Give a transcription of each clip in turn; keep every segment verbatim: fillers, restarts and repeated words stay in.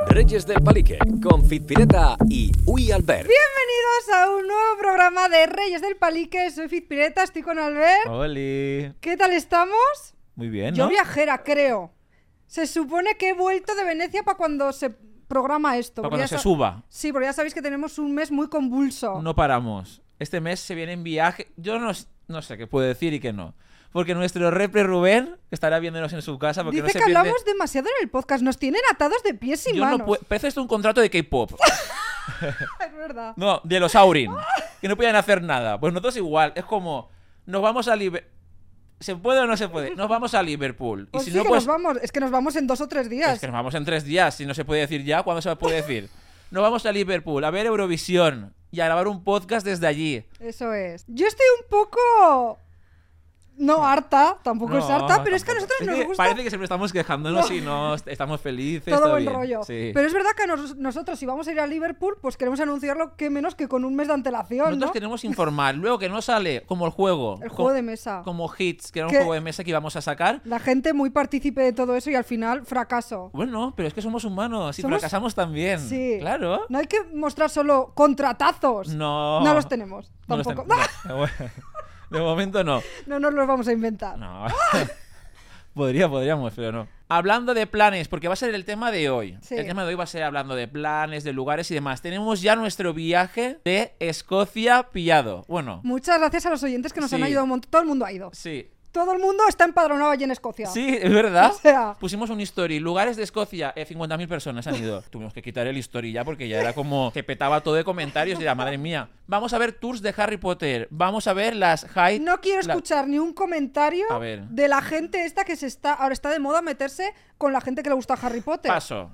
Reyes del Palique, con Fitpireta y Uy Albert. Bienvenidos a un nuevo programa de Reyes del Palique. Soy Fitpireta, estoy con Albert. ¡Holi! ¿Qué tal estamos? Muy bien, ¿no? Yo viajera, creo. Se supone que he vuelto de Venecia para cuando se programa esto. Para porque cuando ya se sa- suba. Sí, porque ya sabéis que tenemos un mes muy convulso. No paramos. Este mes se viene en viaje. Yo no, no sé qué puedo decir y qué no. Porque nuestro repre Rubén estará viéndonos en su casa porque Dice no se que pierde... hablamos demasiado en el podcast. Nos tienen atados de pies y Yo manos. no puedo... Parece esto un contrato de K-pop. Es verdad. No, de los Aurin. Que no pueden hacer nada. Pues nosotros igual. Es como... Nos vamos a Liverpool... ¿Se puede o no se puede? Nos vamos a Liverpool. Pues y si sí no, que pues... nos vamos. Es que nos vamos en dos o tres días. Es que nos vamos en tres días. Si no se puede decir ya, ¿cuándo se puede decir? Nos vamos a Liverpool a ver Eurovisión y a grabar un podcast desde allí. Eso es. Yo estoy un poco... No harta, tampoco es No, harta, pero es que a tampoco. nosotros Es nos que gusta Parece que siempre estamos quejándonos No. y no est- estamos felices. todo buen bien. rollo. Sí. Pero es verdad que nos- nosotros, si vamos a ir a Liverpool, pues queremos anunciarlo que menos que con un mes de antelación, Nosotros ¿no? queremos informar. Luego que no sale como el juego. El co- juego de mesa. Como Hits, que era un Que- juego de mesa que íbamos a sacar. La gente muy partícipe de todo eso y al final fracaso. Bueno, pero es que somos humanos y Somos- fracasamos también. Sí. Claro. No hay que mostrar solo contratazos. No. No los tenemos. No los Tampoco. ten- no. De momento no. No nos los vamos a inventar. No. Podría, podríamos, pero no. Hablando de planes, porque va a ser el tema de hoy. Sí. El tema de hoy va a ser hablando de planes, de lugares y demás. Tenemos ya nuestro viaje de Escocia pillado. Bueno, Muchas gracias a los oyentes que nos Sí. han ayudado un montón. Todo el mundo ha ido. sí. Todo el mundo está empadronado allí en Escocia. Sí, es verdad. O sea- Pusimos un story. Lugares de Escocia, eh, cincuenta mil personas han ido. Tuvimos que quitar el story ya porque ya era como que petaba todo de comentarios y era, madre mía. Vamos a ver tours de Harry Potter. Vamos a ver las Hyde... No quiero la- escuchar ni un comentario A ver. de la gente esta que se está ahora está de moda meterse con la gente que le gusta Harry Potter. Paso.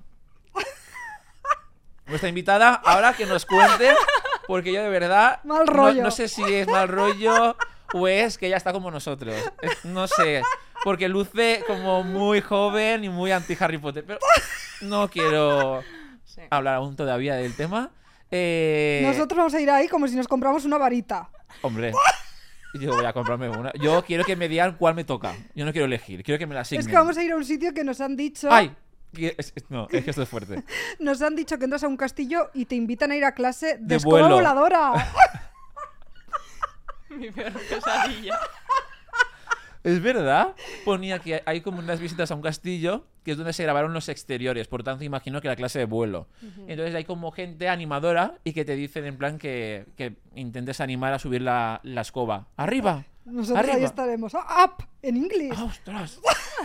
Nuestra invitada, ahora que nos cuente, porque yo de verdad Mal no- rollo. No, sé si es mal rollo o es que ella está como nosotros. Es- no sé, porque luce como muy joven y muy anti Harry Potter, pero no quiero Sí. hablar aún todavía del tema. Eh, Nosotros vamos a ir ahí como si nos compramos una varita. Hombre, yo voy a comprarme una. Yo quiero que me digan cuál me toca. Yo no quiero elegir, quiero que me la asignen. Es que vamos a ir a un sitio que nos han dicho, ¡Ay! Que- es- es- no, es que esto es fuerte. nos han dicho que entras a un castillo y te invitan a ir a clase de, De escoba vuelo. voladora. Mi peor pesadilla. Es verdad. Ponía que hay como unas visitas a un castillo que es donde se grabaron los exteriores. Por tanto, imagino que la clase de vuelo. Entonces hay como gente animadora y que te dicen en plan que, que intentes animar a subir la, la escoba. ¡Arriba! Nosotros ahí ¡Arriba! estaremos. Ah, Up, en inglés, ¡Ah, ostras!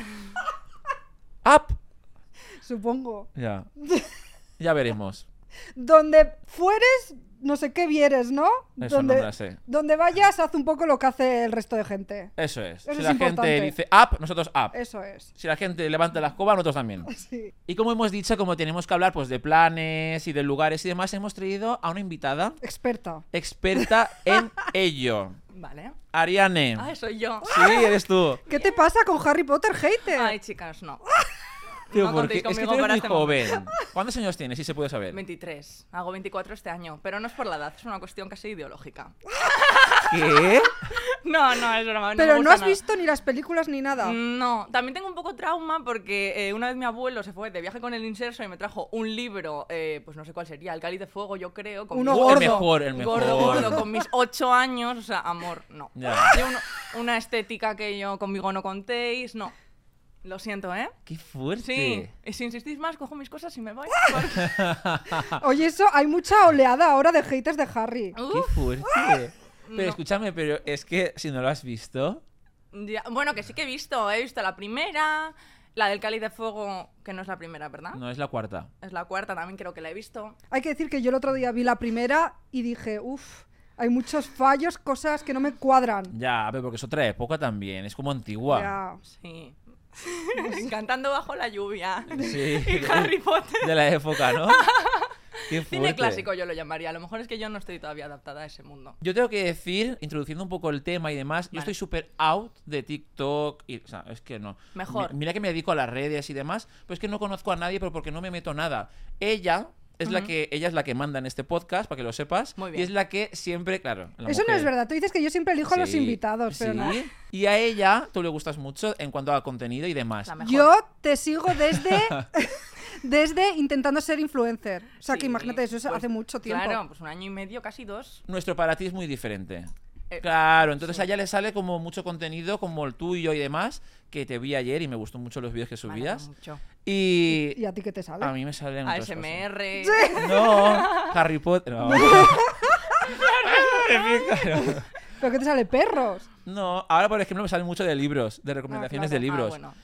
¡Up! supongo. Ya. Ya veremos. Donde fueres, no sé qué vieres, ¿no? Eso donde, no me la sé. donde vayas, haz un poco lo que hace el resto de gente. Eso es. Eso si es la importante. gente dice up, nosotros up. Eso es. Si la gente levanta la escoba, nosotros también. Sí. Y como hemos dicho, como tenemos que hablar pues de planes y de lugares y demás, hemos traído a una invitada Experta. experta en ello. Vale. Ariane. Ah, soy yo. Sí, eres tú. ¿Qué te pasa con Harry Potter, hater? Ay, chicas, no. Tío, No porque contéis es que tú conmigo eres para muy este joven. ¿Cuántos años tienes, si se puede saber? veintitrés. Hago veinticuatro este año. Pero no es por la edad, es una cuestión casi ideológica. ¿Qué? No, no, es broma. Pero me no gusta has nada. visto ni las películas ni nada. No, también tengo un poco trauma porque eh, una vez mi abuelo se fue de viaje con el inserso y me trajo un libro, eh, pues no sé cuál sería, El Cáliz de Fuego, yo creo. Con Uno mis- gordo. El mejor, el mejor. Gordo, gordo, con mis ocho años, o sea, amor, no. Ya. Yo uno- una estética que yo conmigo no contéis, no. Lo siento, ¿eh? Qué fuerte. Sí. Y si insistís más, cojo mis cosas y me voy. Oye, eso, hay mucha oleada ahora de haters de Harry. Qué Uf, fuerte. Pero No. escúchame, pero es que si no lo has visto... ya- bueno, que sí que he visto. He visto la primera, la del Cáliz de Fuego, que no es la primera, ¿verdad? No es la cuarta. Es la cuarta, también creo que la he visto. Hay que decir que yo el otro día vi la primera y dije, uff, hay muchos fallos, cosas que no me cuadran. Ya, pero porque es otra época también. Es como antigua. Ya. Sí. Cantando bajo la lluvia. Sí. Y Harry Potter. De la época, ¿no? Qué Cine fuerte. clásico yo lo llamaría. A lo mejor es que yo no estoy todavía adaptada a ese mundo. Yo tengo que decir, introduciendo un poco el tema y demás, yo Vale. estoy súper out de TikTok y, o sea, es que no. Mejor. Mi- Mira que me dedico a las redes y demás, pero es que no conozco a nadie, pero porque no me meto nada. Ella es la Ujú. que ella es la que manda en este podcast, para que lo sepas, Muy y bien. es la que siempre, claro, la Eso no mujer- es verdad. Tú dices que yo siempre elijo a los Sí, invitados, pero sí. no. Y a ella tú le gustas mucho en cuanto a contenido y demás. La mejor. Yo te sigo desde desde intentando ser influencer. O sea, que Sí, imagínate, eso es pues, hace mucho tiempo. Claro, pues un año y medio, casi dos. Nuestro para ti es muy diferente. Eh, Claro, entonces sí. a ella le sale como mucho contenido como el tuyo y demás, que te vi ayer y me gustó mucho los vídeos que Me alegra subías. mucho. Y ¿Y a ti qué te sale? a mí me salen otras A S M cosas. R. No, Harry Potter. No. ¿Pero qué te sale? ¿Perros? No, ahora por ejemplo me salen mucho de libros, de recomendaciones claro. de libros. Ah, bueno.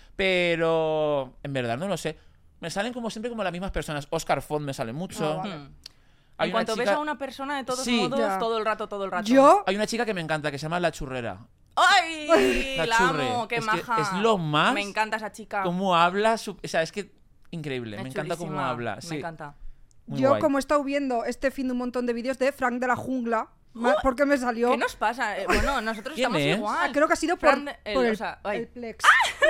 Pero en verdad no lo sé. Me salen como siempre como las mismas personas. Oscar Font me sale mucho. Ah, vale. Hmm. Hay En una cuanto ves chica- a una persona, de todos Sí. modos, Ya. todo el rato, todo el rato. Yo, Hay una chica que me encanta que se llama La Churrera. ¡Ay! La La, churre. amo, qué Es que maja. es lo más- Me encanta esa chica. Cómo habla, su- o sea, es que increíble. Es me encanta cómo chulísima. habla. Me Sí, encanta. muy yo guay. como he estado viendo este fin de un montón de vídeos de Frank de la Jungla, ma- porque me salió... ¿Qué nos pasa? Eh, bueno, nosotros ¿Quién estamos es? igual. Ah, creo que ha sido por, Fran de- el- por el, o sea, ay. el Plex.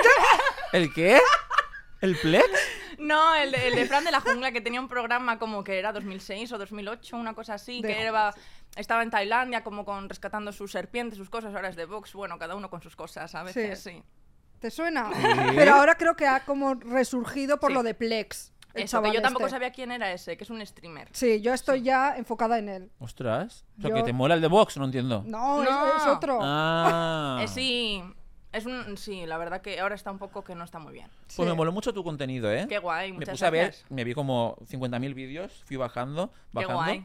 ¿El qué? ¿El Plex? No, el de, el de Fran de la Jungla, que tenía un programa como que era dos mil seis o dos mil ocho, una cosa así, De que Vox. era, estaba en Tailandia como con rescatando sus serpientes, sus cosas, ahora es de Vox, bueno, cada uno con sus cosas, a veces sí. ¿Te suena? Pero ahora creo que ha como resurgido por Sí. lo de Plex. el Eso, que chaval yo tampoco este. sabía quién era ese, que es un streamer. Sí, yo estoy ya enfocada en él. Ostras. O sea, Yo- que te mola el de Vox, no entiendo. No, No. Es, es otro. Ah. Eh, sí, es un, sí, la verdad que ahora está un poco que no está muy bien. Pues Sí. me moló mucho tu contenido, ¿eh? Qué guay, Me muchas puse a ver, gracias. me vi como cincuenta mil vídeos, fui bajando, Qué bajando. guay.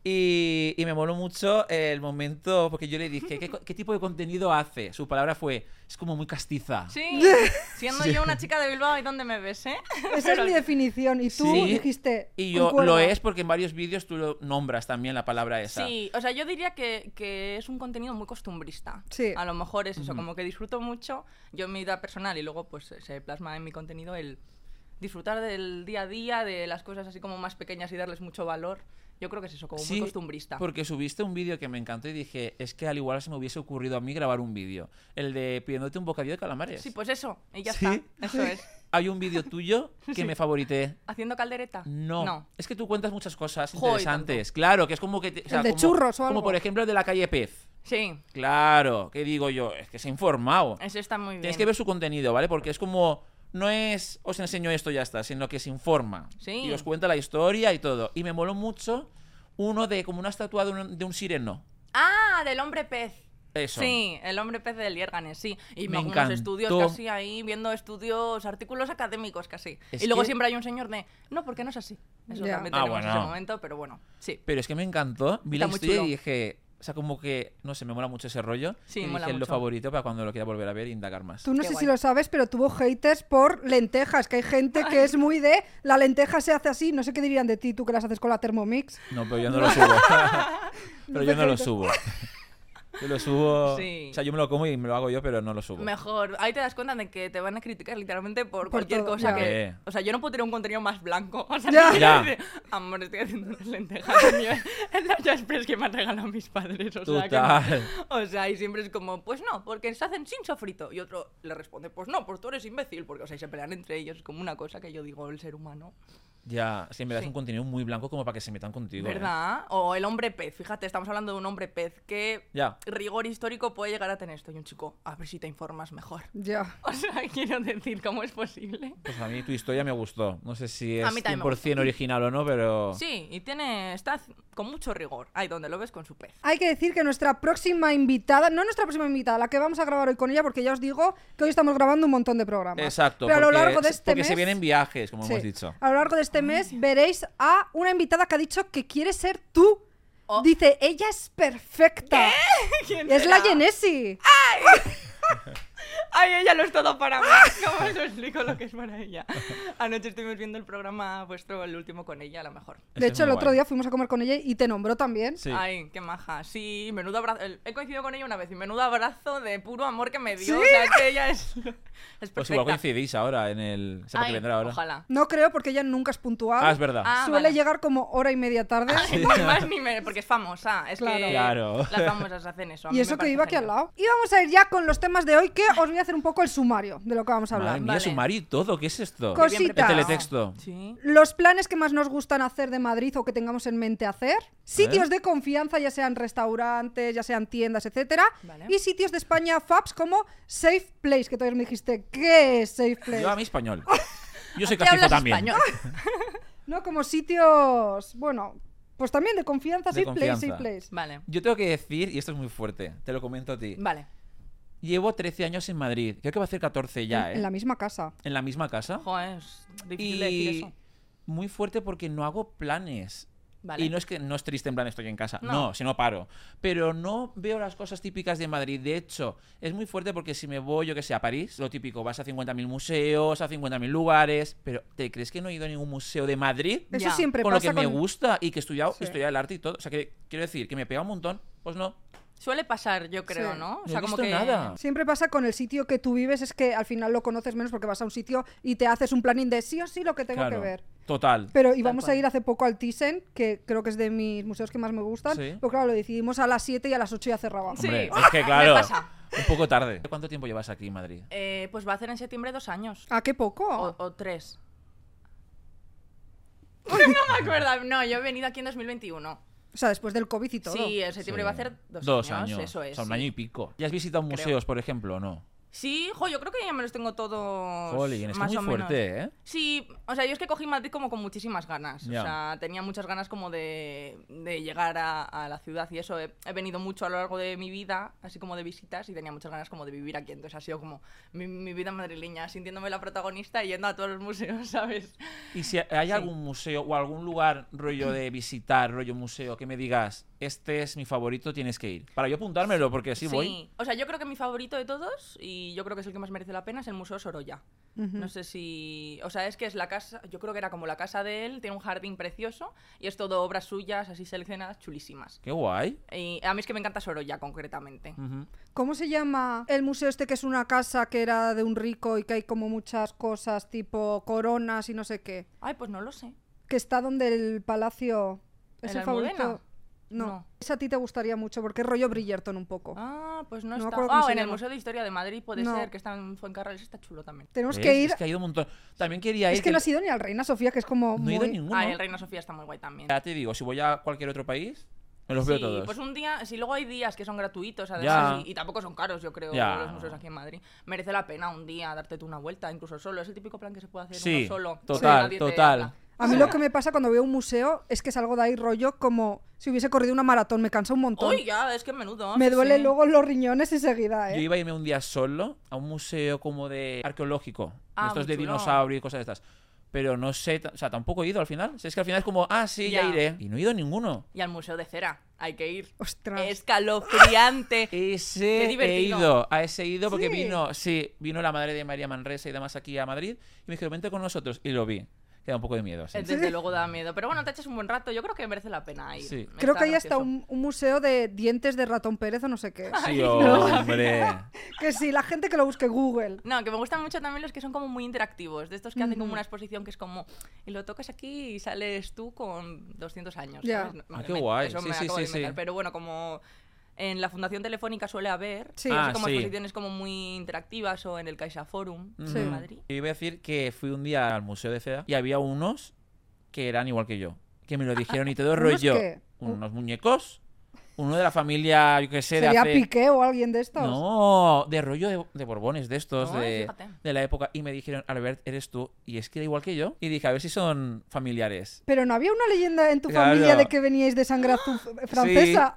Y, y me moló mucho el momento, porque yo le dije, ¿qué, co- qué tipo de contenido hace? Su palabra fue, es como muy castiza. Sí, siendo yo una chica de Bilbao, ¿y dónde me ves, eh? Esa es mi definición. Y tú Sí. dijiste. Y yo concuerdo. lo es porque en varios vídeos tú lo nombras también la palabra esa. Sí, o sea, yo diría que, que es un contenido muy costumbrista. Sí. A lo mejor es eso, como que disfruto mucho, yo en mi vida personal y luego pues se plasma en mi contenido el disfrutar del día a día, de las cosas así como más pequeñas y darles mucho valor. Yo creo que es eso, como muy Sí, costumbrista. porque subiste un vídeo que me encantó y dije, es que al igual se me hubiese ocurrido a mí grabar un vídeo. El de pidiéndote un bocadillo de calamares. Sí, pues eso, y ya ¿Sí? está, eso es. Hay un vídeo tuyo que Sí. me favorité. ¿Haciendo caldereta? No. No. Es que tú cuentas muchas cosas Jo, y interesantes. Claro, que es como que... te- o sea, El de como- churros o algo. Como por ejemplo el de la calle Pez. Sí, Claro, que digo yo, es que se ha informado. eso está muy bien. Tienes que ver su contenido, ¿vale? Porque es como... No es os enseño esto y ya está, sino que se informa. Sí. Y os cuenta la historia y todo. Y me moló mucho uno de como una estatua de un, de un sireno. Ah, del hombre pez. Eso. Sí, el hombre pez del Liérganes, sí. Y Me me unos encantó. estudios casi ahí, viendo estudios, artículos académicos casi. Es y luego que- siempre hay un señor de, no, porque no es así. Eso Ya. también Ah, tenemos bueno. ese momento, pero bueno, sí. Pero es que me encantó. Vi Está la muy historia chulo. y dije... O sea, como que... No sé, me mola mucho ese rollo. Sí, y mola dije lo mucho. favorito para cuando lo quiera volver a ver e indagar más. Tú no Qué sé guay. si lo sabes, pero tuvo haters por lentejas, que hay gente que es muy de la lenteja se hace así, no sé qué dirían de ti, tú que las haces con la Thermomix. No, pero yo no lo subo. pero yo no lo Perfecto. subo. Yo lo subo... Sí. O sea, yo me lo como y me lo hago yo, pero no lo subo. Mejor, ahí te das cuenta de que te van a criticar literalmente por, Por cualquier todo, cosa ya. que... Eh. O sea, yo no puedo tener un contenido más blanco. O sea, Ya. no Ya. quiero decir, amor, estoy haciendo unas lentejas en, mi- en la Just Press que me han regalado mis padres. O sea, que no. Total. O sea, y siempre es como, pues no, porque se hacen sin sofrito. Y otro le responde, pues no, pues tú eres imbécil. Porque, o sea, y se pelean entre ellos. Es como una cosa que yo digo, el ser humano. Ya, sí, me das Sí. un contenido muy blanco como para que se metan contigo. ¿eh? ¿Verdad? O el hombre pez. Fíjate, estamos hablando de un hombre pez. ¿Qué Ya. rigor histórico puede llegar a tener esto? Y un chico, a ver si te informas mejor. Ya. O sea, quiero decir, ¿cómo es posible? Pues a mí tu historia me gustó. No sé si es A mí también me cien por ciento original o no, pero... Sí, y tiene, está con mucho rigor. Ahí donde lo ves con su pez. Hay que decir que nuestra próxima invitada, no nuestra próxima invitada, la que vamos a grabar hoy con ella, porque ya os digo que hoy estamos grabando un montón de programas. Exacto. Pero a lo porque- largo de este porque mes... se vienen viajes, como Sí. hemos dicho. A lo largo de este mes veréis a una invitada que ha dicho que quiere ser tú. Oh. Dice, ella es perfecta. ¿Quién Es la será? Genesi. Ay, ella lo es todo para mí. ¿Cómo os lo explico lo que es para ella? Anoche estuvimos viendo el programa vuestro, el último con ella, a lo mejor. Ese De es hecho, el muy otro guay. día fuimos a comer con ella y te nombró también. Sí. Ay, qué maja. Sí, menudo abrazo. el- He coincidido con ella una vez y menudo abrazo de puro amor que me dio. ¿Sí? O sea, es que ella es, es Pues perfecta. igual coincidís ahora en el... O sea, porque Ay, vendrá ahora. ojalá. No creo porque ella nunca es puntual. Ah, es verdad. Ah, Suele vale. llegar como hora y media tarde. Ni más ni menos, porque es famosa. Es Claro. que Claro. las famosas hacen eso. a Y mí eso me que parece iba aquí al genial. lado. Y vamos a ir ya con los temas de hoy, que os voy a hacer un poco el sumario de lo que vamos a hablar. Madre mía, Vale. sumar y todo. ¿Qué es esto? Cos- Bien Cositas. El preparado. teletexto. Sí. Los planes que más nos gustan hacer de Madrid o que tengamos en mente hacer. Sitios de confianza, ya sean restaurantes, ya sean tiendas, etcétera. Vale. Y sitios de España, Fabs, como Safe Place, que todavía me dijiste, ¿qué es Safe Place? Yo a mí español. Yo soy ¿A qué castizo hablas también. español? No, como sitios, bueno, pues también de confianza, De sí, place, sí, confianza. place. Vale, Yo tengo que decir, y esto es muy fuerte, te lo comento a ti. vale. Llevo trece años en Madrid. Creo que va a hacer catorce ya, en, ¿eh? en la misma casa. En la misma casa. Joder, es difícil decir Y eso. muy fuerte porque no hago planes. Vale. Y no es que no es triste en plan estoy en casa. No. No, si no paro. Pero no veo las cosas típicas de Madrid. De hecho, es muy fuerte porque si me voy, yo que sé, a París, lo típico, vas a cincuenta mil museos, a cincuenta mil lugares. Pero ¿te crees que no he ido a ningún museo de Madrid? Eso Ya. siempre Con lo pasa que me con... gusta y que he estudiado Sí. historia del arte y todo. O sea, que quiero decir, que me pega un montón. Pues no. Suele pasar, yo creo, Sí. ¿no? O No sea, he como visto que nada. Siempre pasa con el sitio que tú vives, es que al final lo conoces menos porque vas a un sitio y te haces un planning de sí o sí lo que tengo Claro. que ver. Total. Pero íbamos a cual. ir hace poco al Thyssen, que creo que es de mis museos que más me gustan. Sí. Pero claro, lo decidimos a las siete y a las ocho ya cerraba. Sí. Hombre, es que claro, Me pasa. un poco tarde. ¿Cuánto tiempo llevas aquí en Madrid? Eh, pues va a hacer en septiembre dos años. ¿A qué poco? O, o tres. no me acuerdo. No, yo he venido aquí en dos mil veintiuno. O sea, después del COVID y todo. Sí, en septiembre Sí. va a hacer dos, Dos años, años. Eso es. O sea, un sí. año y pico. ¿Ya has visitado Creo. museos, por ejemplo, o no? Sí, jo, yo creo que ya me los tengo todos. Jolín, está más muy o menos. fuerte, ¿eh? Sí, o sea, yo es que cogí Madrid como con muchísimas ganas. Ya. O sea, tenía muchas ganas como de, de llegar a, a la ciudad y eso. He, he venido mucho a lo largo de mi vida, así como de visitas, y tenía muchas ganas como de vivir aquí. Entonces ha sido como mi, mi vida madrileña, sintiéndome la protagonista y yendo a todos los museos, ¿sabes? Y si hay Sí. algún museo o algún lugar rollo de visitar, rollo museo, que me digas, este es mi favorito, tienes que ir. Para yo apuntármelo, porque así voy. O sea, yo creo que mi favorito de todos, y yo creo que es el que más merece la pena, es el Museo Sorolla. Ujú. No sé si... O sea, es que es la casa... Yo creo que era como la casa de él, tiene un jardín precioso, y es todo obras suyas, así seleccionadas, chulísimas. Qué guay. Y a mí es que me encanta Sorolla, concretamente. Ujú. ¿Cómo se llama el museo este que es una casa que era de un rico y que hay como muchas cosas tipo coronas y no sé qué? Ay, pues no lo sé. Que está donde el palacio... ¿Es ¿En el favorito? Almudena? No. No. Esa a ti te gustaría mucho porque es rollo Bridgerton un poco. Ah, pues no, No me está... acuerdo cómo Ah, se en el llama. Museo de Historia de Madrid puede No. ser, que está en Fuencarral, está chulo también. Tenemos ¿Ves? que ir... Es que ha ido un montón. También quería ir. Es que no has ido ni al Reina Sofía, que es como no he ido muy... a ninguno. Ah, el Reina Sofía está muy guay también. Ya te digo, si voy a cualquier otro país, me los veo Sí, todos. pues un día, si luego hay días que son gratuitos, además, Ya. y, y tampoco son caros, yo creo, Ya. los museos aquí en Madrid, merece la pena un día darte tú una vuelta, incluso solo. Es el típico plan que se puede hacer Sí, uno solo. total, Nadie te total. habla. A mí lo que me pasa cuando veo un museo es que salgo de ahí rollo como si hubiese corrido una maratón, me cansa un montón. Uy, ya, es que menudo. me sí, duele sí. luego los riñones enseguida, Yo ¿eh? iba a irme un día solo a un museo como de arqueológico, Ah, de estos muy de chulo. dinosaurio y cosas de estas. Pero no sé, t- o sea, tampoco he ido al final. O sea, es que al final es como, ah, sí, ya, Ya. iré. Y no he ido a ninguno. Y al Museo de Cera, hay que ir. Ostras. Escalofriante. Ese Qué he divertido. ido, a ese he ido porque Sí. vino, sí, vino la madre de María Manresa y demás aquí a Madrid y me dijeron, vente con nosotros y lo vi. Que da un poco de miedo, sí. Eh, Desde luego da miedo. Pero bueno, te echas un buen rato. Yo creo que merece la pena ir. Sí. Creo que hay hasta gracioso. un, un museo de dientes de ratón Pérez o no sé qué. Sí, hombre. Que sí, la gente que lo busque Google. No, que me gustan mucho también los que son como muy interactivos. De estos que hacen como Ujú. una exposición que es como... Y lo tocas aquí y sales tú con doscientos años. Ya. ¿sabes? No, Ah, qué me- guay. Eso Sí, me sí, acabo sí, de inventar. sí. Pero bueno, como... En la Fundación Telefónica suele haber Sí. así Ah, como sí. exposiciones como muy interactivas o en el Caixa Forum Sí. de Madrid. Yo iba a decir que fui un día al Museo de Cera y había unos que eran igual que yo. Que me lo dijeron y todo ¿Unos rollo. qué? Unos muñecos. Uno de la familia, yo qué sé, de ¿Sería hace... Piqué o alguien de estos? No, de rollo de, de Borbones, de estos, Ay, de, fíjate. de la época. Y me dijeron, Albert, eres tú. Y es que era igual que yo. Y dije, a ver si son familiares. Pero no había una leyenda en tu Claro. familia de que veníais de sangre azul francesa.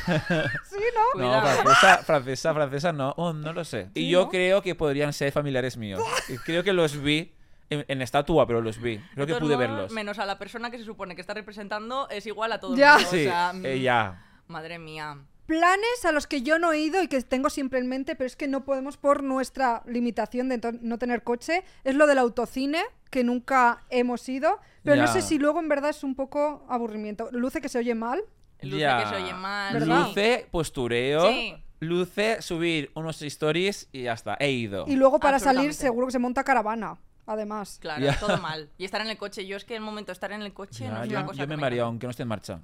Sí, ¿no? No, Cuidado. francesa, francesa, francesa no. Oh, no lo sé. Y Sí, yo ¿no? creo que podrían ser familiares míos. Y creo que los vi en, en estatua, pero los vi. Creo De que todos pude modos, verlos. Menos a la persona que se supone que está representando es igual a todo el Ya. mundo. Sí, o sea, mm, ella. Madre mía. Planes a los que yo no he ido y que tengo siempre en mente, pero es que no podemos por nuestra limitación de to- no tener coche, es lo del autocine, que nunca hemos ido, pero no Ya. sé si luego en verdad es un poco aburrimiento. Luce que se oye mal. Luce Ya. que se oye mal. ¿Verdad? Luce postureo. Sí. Luce subir unos stories y ya está. He ido. Y luego para salir Absolutamente. seguro que se monta caravana, además. Claro, Ya. todo mal. Y estar en el coche, yo es que el momento de estar en el coche Ya, no es yo una cosa yo que me me mareo, encanta. aunque no esté en marcha. Sí,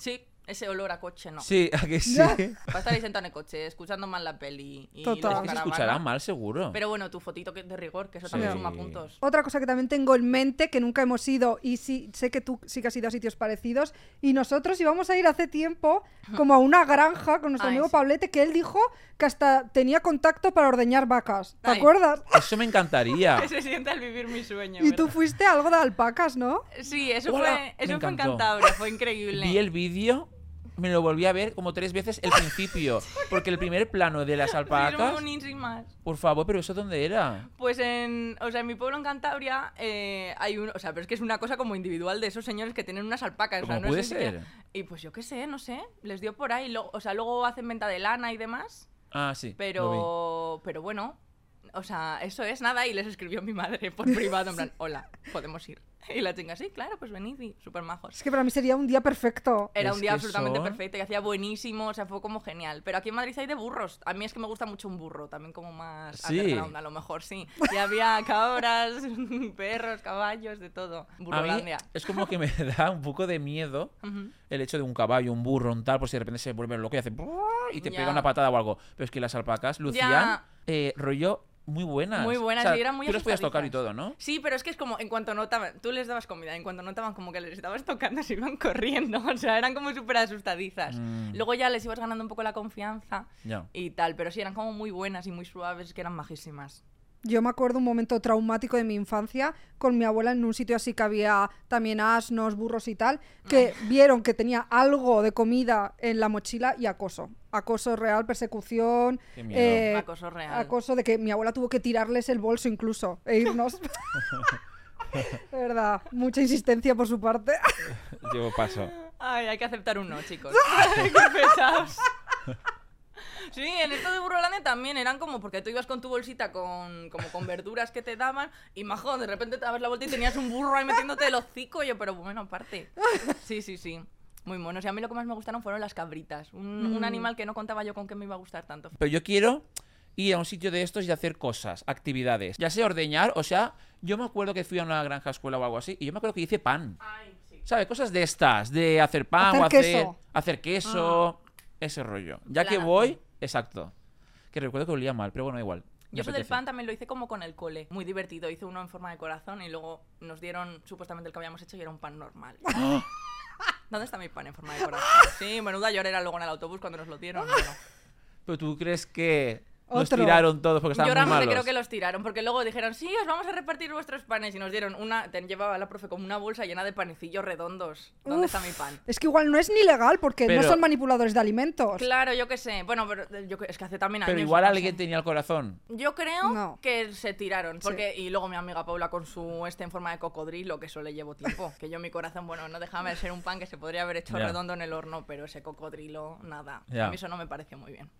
Ese olor a coche, no. Sí, ¿a que sí? Ya. Para estar ahí sentado en el coche, escuchando mal la peli y Total. luego Es que se caravana. escuchará mal, seguro. Pero bueno, tu fotito que- de rigor, que eso Sí. también suma puntos. Otra cosa que también tengo en mente, que nunca hemos ido, y sí, sé que tú sí que has ido a sitios parecidos, y nosotros íbamos a ir hace tiempo como a una granja con nuestro Ay, amigo sí. Pablete, que él dijo que hasta tenía contacto para ordeñar vacas. ¿Te Ay. acuerdas? Eso me encantaría. Que se siente al vivir mi sueño. Y tú ¿verdad? fuiste a algo de alpacas, ¿no? Sí, eso Hola, fue, me eso fue en encantó. Cantabria, fue increíble. Vi el vídeo, me lo volví a ver como tres veces el principio. Porque el primer plano de las Sí, son alpacas... buenísimas. Por favor, pero ¿eso dónde era? Pues en, o sea, en mi pueblo en Cantabria eh, hay un, o sea, pero es que es una cosa como individual de esos señores que tienen unas alpacas. O sea, ¿Cómo no puede es ni siquiera- ser? Y pues yo qué sé, no sé, les dio por ahí. Lo- o sea, luego hacen venta de lana y demás, Ah, sí. lo vi. pero, pero bueno, o sea, eso es nada. Y les escribió mi madre por privado, en plan, hola, podemos ir. Y la chinga, sí, claro, pues venid, y súper majos. Es que para mí sería un día perfecto. Era Es un día que absolutamente son- perfecto y hacía buenísimo, o sea, fue como genial. Pero aquí en Madrid hay de burros. A mí es que me gusta mucho un burro, también como más Sí. underground, a lo mejor sí. Y había cabras, perros, caballos, de todo. A mí Burrolandia. es como que me da un poco de miedo Ujú. el hecho de un caballo, un burro, un tal, por si de repente se vuelve loco y hace... y te Ya. pega una patada o algo. Pero es que las alpacas lucían Ya. eh, rollo muy buenas. Muy buenas, O sea, y eran muy tú les podías tocar y asustadizas. todo, ¿no? Sí, pero es que es como en cuanto notaban, tú les dabas comida, en cuanto notaban como que les estabas tocando, se iban corriendo. O sea, eran como súper asustadizas. Mm. Luego ya les ibas ganando un poco la confianza Ya. y tal, pero sí, eran como muy buenas y muy suaves, que eran majísimas. Yo me acuerdo un momento traumático de mi infancia con mi abuela en un sitio así que había también asnos, burros y tal, que vieron que tenía algo de comida en la mochila y acoso. Acoso real, persecución, Qué miedo. eh, Acoso real. acoso de que mi abuela tuvo que tirarles el bolso incluso e irnos. De verdad, mucha insistencia por su parte. Yo paso. Ay, hay que aceptar un no, chicos. Ay, qué pesados. Sí, en esto de Burrolandia también eran como porque tú ibas con tu bolsita con como con verduras que te daban y majo, de repente te dabas la vuelta y tenías un burro ahí metiéndote el hocico. Y yo, pero bueno, aparte. Sí, sí, sí. Muy monos. Y a mí lo que más me gustaron fueron las cabritas. Un, Mm. un animal que no contaba yo con que me iba a gustar tanto. Pero yo quiero ir a un sitio de estos y hacer cosas, actividades. Ya sea ordeñar, o sea, yo me acuerdo que fui a una granja escuela o algo así y yo me acuerdo que hice pan. Ay, sí. ¿Sabes? Cosas de estas, de hacer pan Hacer o hacer queso. hacer queso, ese rollo. Ya que Planazo. voy, exacto. Que recuerdo que olía mal, pero bueno, igual. me Yo eso del apetece. pan también lo hice como con el cole. Muy divertido. Hice uno en forma de corazón y luego nos dieron supuestamente el que habíamos hecho y era un pan normal. ¡Ah! ¿Dónde está mi pan en forma de corazón? Sí, menuda llorera luego en el autobús cuando nos lo dieron. Bueno. Pero tú crees que los Otro. tiraron todos porque estaban Yo muy realmente malos. creo que los tiraron, porque luego dijeron, sí, os vamos a repartir vuestros panes. Y nos dieron una, te llevaba la profe como una bolsa llena de panecillos redondos. ¿Dónde Uf. está mi pan? Es que igual no es ni legal porque Pero- no son manipuladores de alimentos. Claro, yo qué sé. Bueno, pero eh, yo, que- es que hace también años. Pero igual no alguien sé. tenía el corazón. Yo creo No. que se tiraron. Porque, Y luego mi amiga Paula con su este en forma de cocodrilo, que eso le llevo tiempo. Que yo mi corazón, bueno, no dejaba de ser un pan que se podría haber hecho Ya. redondo en el horno, pero ese cocodrilo, nada. Ya. A mí eso no me pareció muy bien.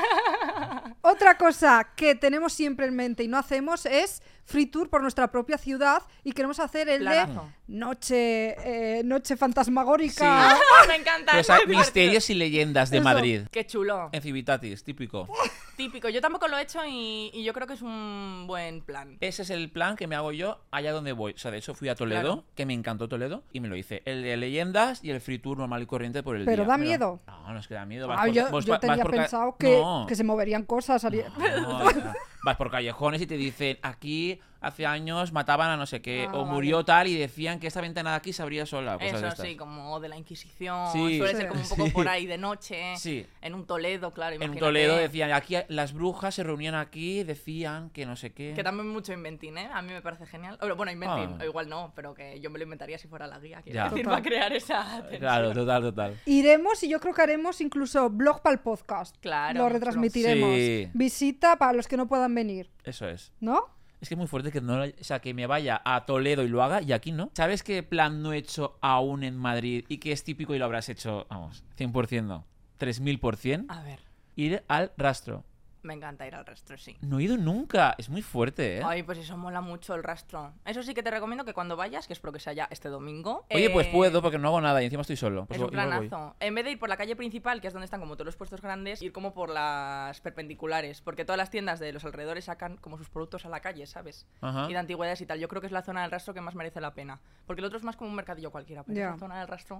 Otra cosa que tenemos siempre en mente y no hacemos es free tour por nuestra propia ciudad y queremos hacer el Planazo. de noche, eh, noche fantasmagórica. me encanta. Pero, o sea, es divertido. misterios y leyendas de Eso. Madrid. Qué chulo. En Civitatis, típico. Típico. Yo tampoco lo he hecho y, y yo creo que es un buen plan. Ese es el plan que me hago yo allá donde voy. O sea, de hecho fui a Toledo, Claro. que me encantó Toledo, y me lo hice. El de leyendas y el free tour normal y corriente por el Pero día. da miedo. No, no es que da miedo. Vas Ah, por, yo vos yo va- vas tenía por ca- pensado que, No. que se moverían cosas. haría- No, o sea, vas por callejones y te dicen, aquí hace años mataban a no sé qué, Ah, o vale. murió tal y decían que esta ventana de aquí se abría sola. Cosas de Eso estas. sí, como de la Inquisición. Sí. Suele Sí. ser como un poco Sí. por ahí de noche. Sí. En un Toledo, claro. En Imagínate. Toledo decían, aquí las brujas se reunían aquí, decían que no sé qué. Que también mucho inventín, ¿eh? A mí me parece genial. O, Bueno, inventín, Ah. o igual no, pero que yo me lo inventaría si fuera la guía. Quiero Ya. decir, Total. para crear esa tensión. Claro, total, total. Iremos y yo creo que haremos incluso blog para el podcast. Claro, Lo retransmitiremos. Sí. Visita para los que no puedan venir, Eso es. ¿no? Es que es muy fuerte que no, o sea, que me vaya a Toledo y lo haga y aquí no. ¿Sabes qué plan no he hecho aún en Madrid y que es típico y lo habrás hecho, vamos, cien por ciento no, tres mil por ciento? A ver, Ir al rastro. me encanta ir al rastro, sí. No he ido nunca, es muy fuerte, ¿eh? Ay, pues eso mola mucho el rastro. Eso sí que te recomiendo que cuando vayas, que espero que sea ya este domingo. Oye, pues eh, puedo porque no hago nada y encima estoy solo. Pues es un igual voy. planazo. En vez de ir por la calle principal, que es donde están como todos los puestos grandes, ir como por las perpendiculares. Porque todas las tiendas de los alrededores sacan como sus productos a la calle, ¿sabes? Ajá. Y de antigüedades y tal. Yo creo que es la zona del rastro que más merece la pena. Porque el otro es más como un mercadillo cualquiera. Pero Ya. esa zona del rastro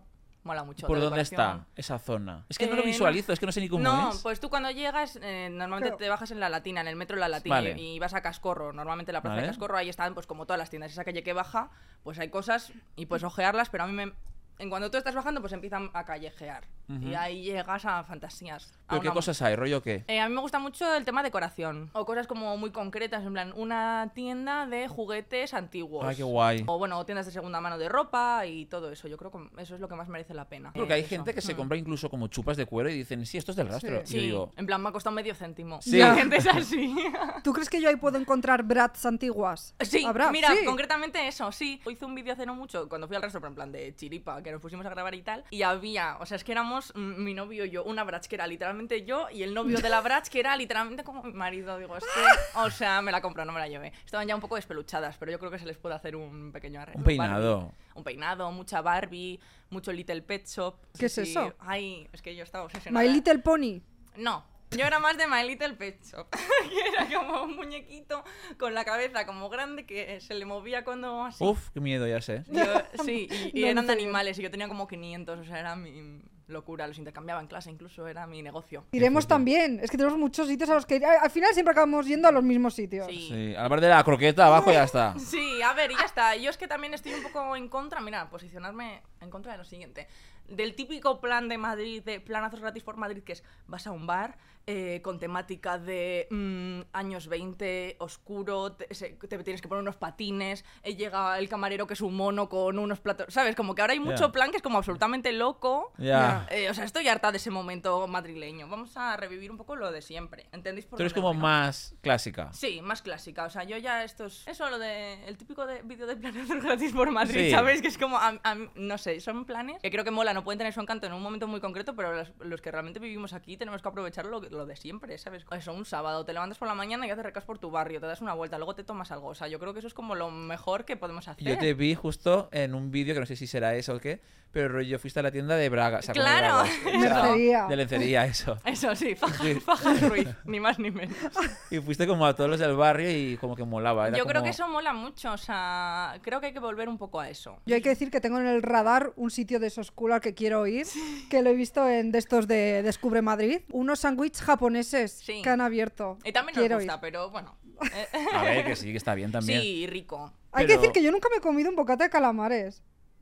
mola mucho. ¿Por de dónde decoración. está esa zona? Es que no lo Eh, visualizo, es que no sé ni cómo No, es. pues tú cuando llegas, eh, normalmente Pero- te bajas en la Latina, en el metro de la Latina, Vale. y, y vas a Cascorro. Normalmente en la plaza Vale. de Cascorro ahí están, pues como todas las tiendas. Esa calle que baja, pues hay cosas y puedes ojearlas, pero a mí me... En cuando tú estás bajando, pues empiezan a callejear. Ujú. Y ahí llegas a fantasías. a ¿Pero qué una- cosas hay? ¿Rollo qué? Eh, a mí me gusta mucho el tema decoración. O cosas como muy concretas, en plan, una tienda de juguetes antiguos. Ay, qué guay. O bueno, tiendas de segunda mano de ropa y todo eso. Yo creo que eso es lo que más merece la pena. Porque Eh, hay eso. gente que se Mm. compra incluso como chupas de cuero y dicen, sí, esto es del rastro. Sí. Y yo Sí, digo, en plan, me ha costado medio céntimo. Sí. Y la gente es así. ¿Tú crees que yo ahí puedo encontrar brats antiguas? Sí, ¿Habrá? mira, Sí. concretamente eso, sí. Hice un vídeo hace no mucho, cuando fui al rastro, pero en plan de chiripa, que nos pusimos a grabar y tal. Y había, o sea, es que éramos mm, mi novio y yo, una Bratz que era literalmente yo, y el novio de la Bratz que era literalmente como mi marido. Digo, es que, o sea, me la compró, no me la llevé. Estaban ya un poco despeluchadas, pero yo creo que se les puede hacer un pequeño arreglo. un peinado. Barbie. Un peinado, mucha Barbie, mucho Little Pet Shop. ¿Qué Sí, es sí. eso? Ay, es que yo estaba obsesionada. My Little Pony. No, yo era más de My Little Pet Shop, que era como un muñequito con la cabeza como grande que se le movía cuando así. Uf, qué miedo, ya sé. Yo- sí, y, y No, eran en de serio. animales y yo tenía como quinientos, o sea, era mi locura, los intercambiaba en clase, incluso era mi negocio. Iremos también. Es que tenemos muchos sitios a los que ir. Al final siempre acabamos yendo a los mismos sitios. Sí. Sí, al bar de la croqueta abajo ya está. Sí, a ver, y ya está. Yo es que también estoy un poco en contra, mira, posicionarme en contra de lo siguiente. Del típico plan de Madrid, de planazos gratis por Madrid, que es vas a un bar eh, con temática de mm, años veinte, oscuro, te, se- te tienes que poner unos patines, eh, llega el camarero que es un mono con unos platos, ¿sabes? Como que ahora hay mucho Ya. plan que es como absolutamente loco. Ya. Eh, o sea, estoy harta de ese momento madrileño. Vamos a revivir un poco lo de siempre. ¿Entendéis por Tú eres dónde como voy, no? más clásica. Sí, más clásica. O sea, yo ya estos... Eso, lo de... El típico de vídeo de planazos gratis por Madrid, Sí. ¿sabes? Que es como... a- a- no sé, son planes que creo que mola, no pueden tener su encanto en un momento muy concreto, pero los, los que realmente vivimos aquí tenemos que aprovechar lo, lo de siempre, ¿sabes? Eso, un sábado, te levantas por la mañana y haces recas por tu barrio, te das una vuelta, luego te tomas algo. O sea, yo creo que eso es como lo mejor que podemos hacer. Yo te vi justo en un vídeo, que no sé si será eso o qué, pero rollo, fuiste a la tienda de Braga. O sea, como de Claro. Bragas. O sea, Lencería. de lencería, eso. Eso sí, Fajas, Fajas Ruiz, ni más ni menos. Y fuiste como a todos los del barrio y como que molaba. Era Yo creo como- que eso mola mucho, o sea, creo que hay que volver un poco a eso. Yo hay que decir que tengo en el radar un sitio de esos cool al que quiero ir, que lo he visto en de estos de Descubre Madrid. Unos sándwiches japoneses Sí. que han abierto. Y también Quiero nos gusta, ir. pero bueno. Eh, A ver, que sí, que está bien también. Sí, rico. Hay pero- que decir que yo nunca me he comido un bocata de calamares.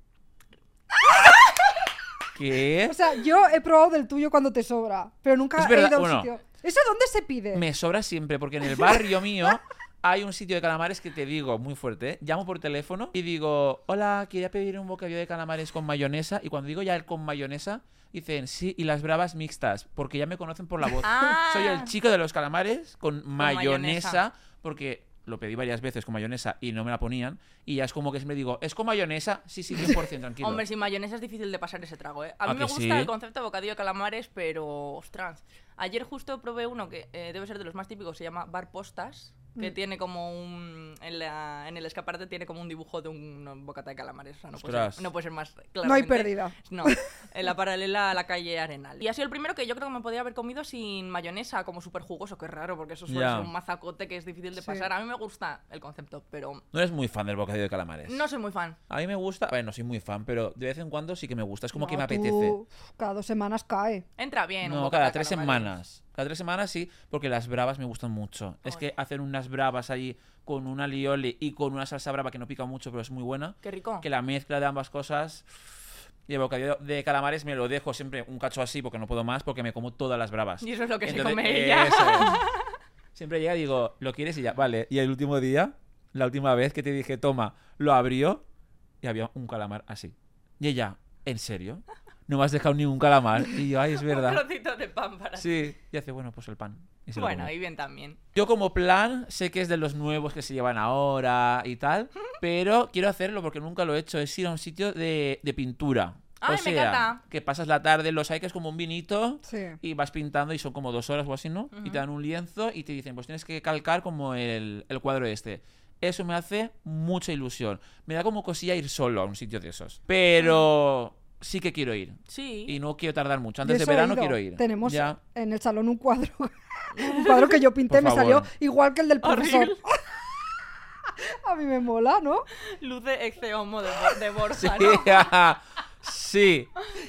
¿Qué? O sea, yo he probado del tuyo cuando te sobra, pero nunca Es he verdad, ido a un bueno. sitio. ¿Eso dónde se pide? Me sobra siempre, porque en el barrio mío hay un sitio de calamares que te digo muy fuerte. ¿eh? Llamo por teléfono y digo, hola, quería pedir un bocadillo de calamares con mayonesa. Y cuando digo ya el con mayonesa, dicen, sí, y las bravas mixtas, porque ya me conocen por la voz. Ah. Soy el chico de los calamares con mayonesa, mayonesa. porque lo pedí varias veces con mayonesa y no me la ponían. Y ya es como que siempre digo, ¿es con mayonesa? Sí, sí, cien por ciento, tranquilo. Hombre, sin mayonesa es difícil de pasar ese trago, ¿eh? A ¿A mí me que gusta sí? el concepto de bocadillo de calamares, pero, ostras. Ayer justo probé uno que eh, debe ser de los más típicos, se llama Bar Postas, que Mm. tiene como un... En, la- en el escaparate tiene como un dibujo de un bocata de calamares. O sea, no, puede Ostras. ser, no puede ser más claramente. No hay pérdida. No, en la paralela a la calle Arenal. Y ha sido el primero que yo creo que me podría haber comido sin mayonesa, como súper jugoso, que es raro, porque eso suele Ya. ser un mazacote que es difícil de Sí. pasar. A mí me gusta el concepto, pero No eres muy fan del bocadillo de calamares. no soy muy fan. A mí me gusta, a ver, no soy muy fan, pero de vez en cuando sí que me gusta. Es como que No, me tú, apetece. cada dos semanas cae. Entra bien. un No, bocata cada de tres calamares. semanas. Cada tres semanas sí, porque las bravas me gustan mucho. Es que hacen unas bravas ahí con una alioli y con una salsa brava que no pica mucho, pero es muy buena. Qué rico. Que la mezcla de ambas cosas. Y el bocadillo de calamares me lo dejo siempre un cacho así porque no puedo más, porque me como todas las bravas. Y eso es lo que se Entonces, come ella. eso es. Siempre llega y digo, ¿lo quieres? Y ya, vale. Y el último día, la última vez que te dije, toma, lo abrió y había un calamar así. Y ella, ¿en serio? No me has dejado ningún calamar. Y yo, ay, es Un verdad. trocito de pan para ti. Sí. Y hace, bueno, pues el pan. Y se lo Bueno, come. y bien también. Yo como plan sé que es de los nuevos que se llevan ahora y tal, pero quiero hacerlo porque nunca lo he hecho, es ir a un sitio de, de pintura. Ay, o me sea, encanta. que pasas la tarde, los hay que es como un vinito Sí. y vas pintando y son como dos horas o así, ¿no? Y te dan un lienzo y te dicen, pues tienes que calcar como el, el cuadro este. Eso me hace mucha ilusión. Me da como cosilla ir solo a un sitio de esos. Pero sí que quiero ir. Sí. Y no quiero tardar mucho. Yo Antes de eso he verano ido. quiero ir. Tenemos Ya. en el salón un cuadro. Un cuadro que yo pinté, Por me salió favor. igual que el del profesor. Horrible. A mí me mola, ¿no? Luce exceomo de, Bo- de Borja, Sí, ¿no? sí.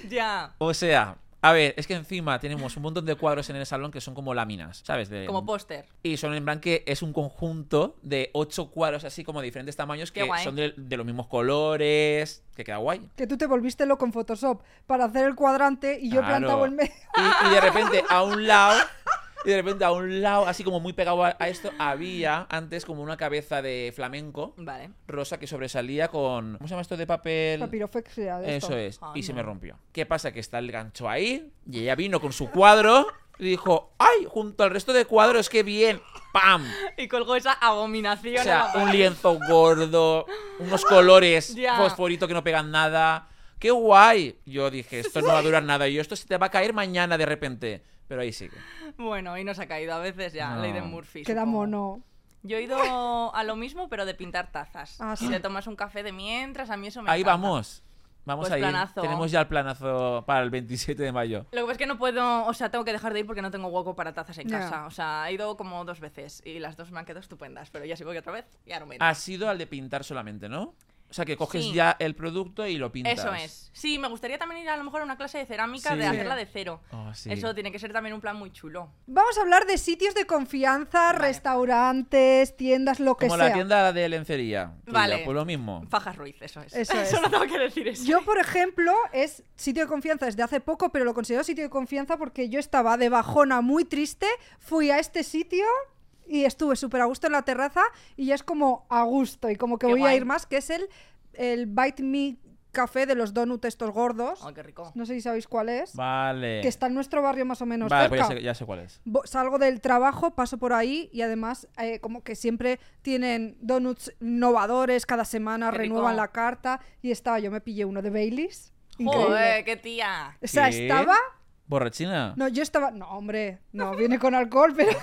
Ya. O sea, a ver, es que encima tenemos un montón de cuadros en el salón que son como láminas, ¿sabes? De, Como póster. y son en plan que es un conjunto de ocho cuadros así como de diferentes tamaños Qué que guay. son de, de los mismos colores, que queda guay. Que tú te volviste loco en Photoshop para hacer el cuadrante y yo he Claro. plantado el medio. Y, y de repente a un lado, y de repente a un lado, así como muy pegado a, a esto, había antes como una cabeza de flamenco Vale. rosa que sobresalía con, ¿cómo se llama esto de papel? Papiroflexia de esto. Eso es, Ah, y se no. me rompió. ¿Qué pasa? Que está el gancho ahí y ella vino con su cuadro y dijo, ¡ay! Junto al resto de cuadros, qué bien. ¡Pam! Y colgó esa abominación. O en sea, la un pared. lienzo gordo, unos colores Ya. fosforito que no pegan nada. ¡Qué guay! Yo dije, esto no va a durar nada. Y yo, esto se te va a caer mañana de repente. Pero ahí sigue. Bueno, y nos ha caído a veces ya, No. ley de Murphy. Queda supongo. mono. Yo he ido a lo mismo, pero de pintar tazas. Ah, y sí. te tomas un café de mientras, a mí eso me Ahí encanta. vamos. Vamos Pues a ir. planazo. Tenemos ya el planazo para el veintisiete de mayo. Lo que pasa es que no puedo, o sea, tengo que dejar de ir porque no tengo hueco para tazas en Ya. casa. O sea, he ido como dos veces y las dos me han quedado estupendas, pero ya si voy otra vez, ya no me Has ido al de pintar solamente, ¿no? O sea, que coges Sí. ya el producto y lo pintas. Eso es. Sí, me gustaría también ir a lo mejor a una clase de cerámica, Sí. de hacerla de cero. Oh, sí. Eso tiene que ser también un plan muy chulo. Vamos a hablar de sitios de confianza, Vale. restaurantes, tiendas, lo que Como sea. la tienda de lencería. tuya, Vale. Pues lo mismo. Fajas Ruiz, eso es. Eso es. Solo tengo que decir eso. Yo, por ejemplo, es sitio de confianza desde hace poco, pero lo considero sitio de confianza porque yo estaba de bajona muy triste, fui a este sitio y estuve súper a gusto en la terraza y ya es como a gusto y como que Qué voy a guay. ir más, que es el, el Bite Me Café de los donuts estos gordos. Ay, qué rico. No sé si sabéis cuál es. Vale. Que está en nuestro barrio más o menos Vale, pues cerca. ya sé, ya sé cuál es. Bo- Salgo del trabajo, paso por ahí y además eh, como que siempre tienen donuts innovadores, cada semana Qué renuevan rico. la carta y estaba, yo me pillé uno de Baileys. Increíble. Joder, qué tía. O sea, ¿Qué? estaba... ¿Borrachina? No, yo estaba... No, hombre, no, viene con alcohol, pero...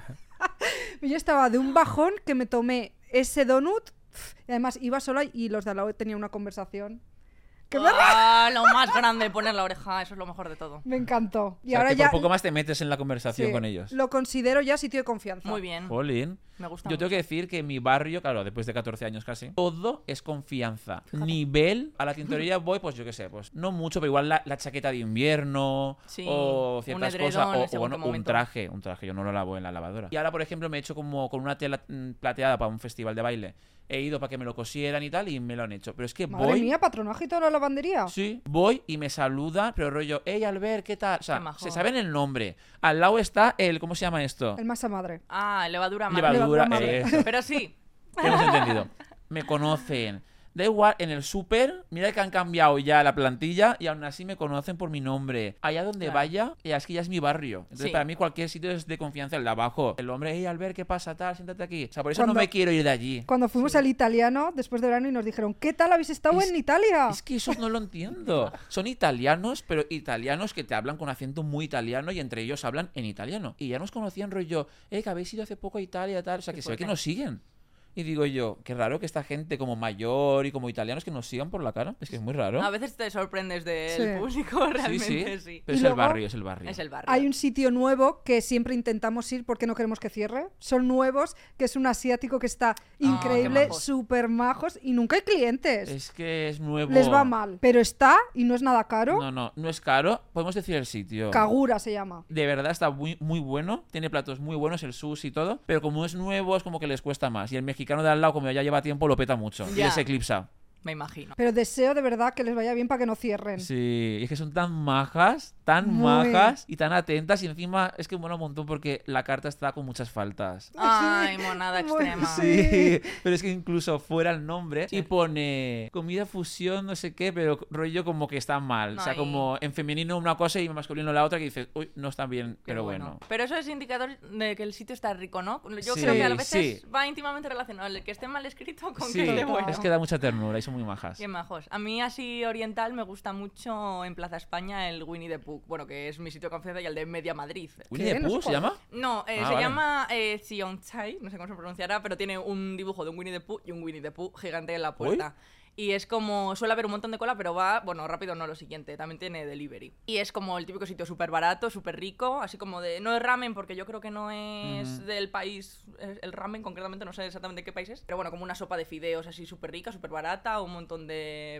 yo estaba de un bajón que me tomé ese donut y además iba sola y los de al lado tenían una conversación. Que me, Ah, lo más grande, poner la oreja, eso es lo mejor de todo. me encantó. Y O sea, ahora que ya... por poco más te metes en la conversación sí, con ellos. lo considero ya sitio de confianza. Muy bien. Jolín. Me gusta Yo tengo que decir que en mi barrio, claro, después de catorce años casi, todo es confianza. Nivel, a la tintorería voy, pues yo qué sé, pues no mucho, pero igual la, la chaqueta de invierno Sí, o un ciertas edredón cosas. en O, o según bueno, qué un momento. traje, un traje, yo no lo lavo en la lavadora. Y ahora, por ejemplo, me he hecho como con una tela mm, plateada para un festival de baile. He ido para que me lo cosieran y tal, y me lo han hecho. Pero es que Madre voy. mía, patronaje y toda la lavandería. Sí, voy y me saluda, pero rollo, hey Albert, ¿qué tal? O sea, Qué majo. se saben el nombre. Al lado está el, ¿cómo se llama esto? El masa madre. Ah, levadura madre. Levadura, levadura madre. eso. Pero sí. ¿Qué hemos entendido? Me conocen. Da igual, en el súper, mira que han cambiado ya la plantilla y aún así me conocen por mi nombre. Allá donde Claro. vaya, ya es que ya es mi barrio. Entonces, Sí. para mí cualquier sitio es de confianza. El de abajo, el hombre, hey Albert, ¿qué pasa? Tal, siéntate aquí. O sea, por eso Cuando- no me quiero ir de allí. Cuando fuimos al italiano después de verano y nos dijeron, ¿qué tal habéis estado Es- en Italia? Es que esos no lo entiendo. Son italianos, pero italianos que te hablan con acento muy italiano y entre ellos hablan en italiano. Y ya nos conocían rollo, eh, que habéis ido hace poco a Italia, tal. O sea, Qué que se ve que fuerte. nos siguen. Y digo yo, qué raro que esta gente como mayor y como italianos que nos sigan por la cara. Es que es muy raro. A veces te sorprendes del Sí. público, Sí, realmente sí. sí. Pero Y es luego- el barrio, es el barrio. Es el barrio. Hay un sitio nuevo que siempre intentamos ir porque no queremos que cierre. Son nuevos, que es un asiático que está increíble, qué majos. súper majos y nunca hay clientes. Es que es nuevo. Les va mal. Pero está y no es nada caro. No, no, no es caro. Podemos decir el sitio. Kagura se llama. De verdad está muy, muy bueno. Tiene platos muy buenos, el sushi y todo. Pero como es nuevo, es como que les cuesta más. Y el mexicano de al lado, como ya lleva tiempo, lo peta mucho. Y Ya. les eclipsa. Me imagino. Pero deseo de verdad que les vaya bien para que no cierren. Sí, y es que son tan majas, tan Muy. majas y tan atentas. Y encima es que mola un montón porque la carta está con muchas faltas. Ay, monada Muy- extrema. Sí. Sí, pero es que incluso fuera el nombre y pone comida fusión, no sé qué, pero rollo como que está mal. O sea, Ay. como en femenino una cosa y en masculino la otra que dices, uy, no está bien, Qué pero bueno. Pero eso es indicador de que el sitio está rico, ¿no? Yo Sí, creo que a veces sí. va íntimamente relacionado el que esté mal escrito con Sí, que esté bueno. es que da mucha ternura y son muy majas. Qué majos. A mí así oriental me gusta mucho en Plaza España el Winnie the Pooh. Bueno, que es mi sitio de confianza y el de Media Madrid. ¿Winnie ¿Qué? the No sé Pooh se cuál. llama? No, eh, Ah, se vale. llama eh, Sionchai, no sé cómo se pronunciará, pero tiene un dibujo de un Winnie the Pooh y un Winnie the Pooh gigante en la puerta. Y es como, suele haber un montón de cola, pero va, bueno, rápido no, lo siguiente, también tiene delivery. Y es como el típico sitio súper barato, súper rico, así como de, no es ramen, porque yo creo que no es Ujú. del país, eh, el ramen concretamente, no sé exactamente qué país es, pero bueno, como una sopa de fideos así súper rica, súper barata, un montón de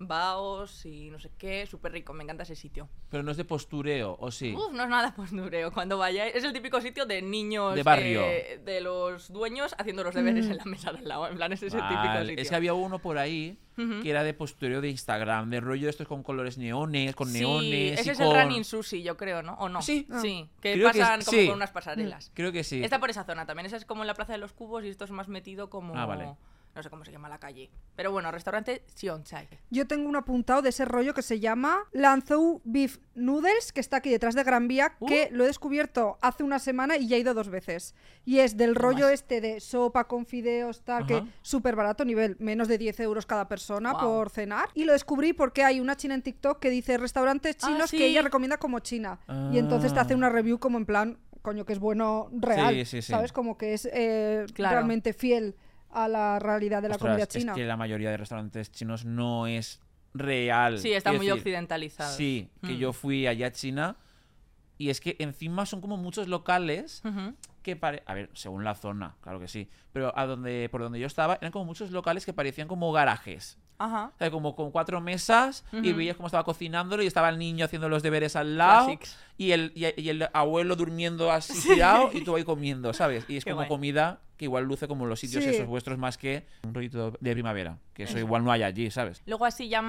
baos y no sé qué, súper rico, me encanta ese sitio. Pero no es de postureo, ¿o sí? Uf, no es nada postureo, cuando vayáis, es el típico sitio de niños De barrio. eh, de los dueños haciendo los deberes Mm. en la mesa de al lado, en plan, ese es el Vale, típico sitio. es que había uno por ahí Ujú. que era de postureo de Instagram, de rollo estos con colores neones, con Sí, neones ese y es con... el Running Sushi, yo creo, ¿no? ¿O no? Sí. Sí, que Creo que es- pasan como sí. por unas pasarelas. Creo que sí. Está por esa zona también. Esa es como en la Plaza de los Cubos y esto es más metido como... Ah, vale. No sé cómo se llama la calle. Pero bueno, restaurante Sionchai. Yo tengo un apuntado de ese rollo que se llama Lanzhou Beef Noodles, que está aquí detrás de Gran Vía, Uh. que lo he descubierto hace una semana y ya he ido dos veces. Y es del rollo más. este de sopa con fideos, tal, que Ajá. súper barato, nivel menos de diez euros cada persona Guau. por cenar. Y lo descubrí porque hay una china en TikTok que dice restaurantes Ah, chinos sí. que ella recomienda como China. Y entonces te hace Ah. una review como en plan, coño, que es bueno real, Sí, sí, sí. ¿sabes? Como que es eh, Claro. realmente fiel a la realidad de la Ostras, comida china. es que la mayoría de restaurantes chinos no es real. Sí, está Quiero muy decir, occidentalizado. Sí, que Mm. yo fui allá a China y es que encima son como muchos locales Ujú. que pare... A ver, según la zona, claro que sí. Pero a donde, por donde yo estaba, eran como muchos locales que parecían como garajes. Ajá. O sea, como con cuatro mesas y Ujú. veías cómo estaba cocinándolo y estaba el niño haciendo los deberes al lado Classics. y el, y, y el abuelo durmiendo así tirado y tú ahí comiendo, ¿sabes? Y es Qué como guay. comida que igual luce como los sitios Sí. esos vuestros más que un rollito de primavera, que eso igual no hay allí, ¿sabes? Luego así ya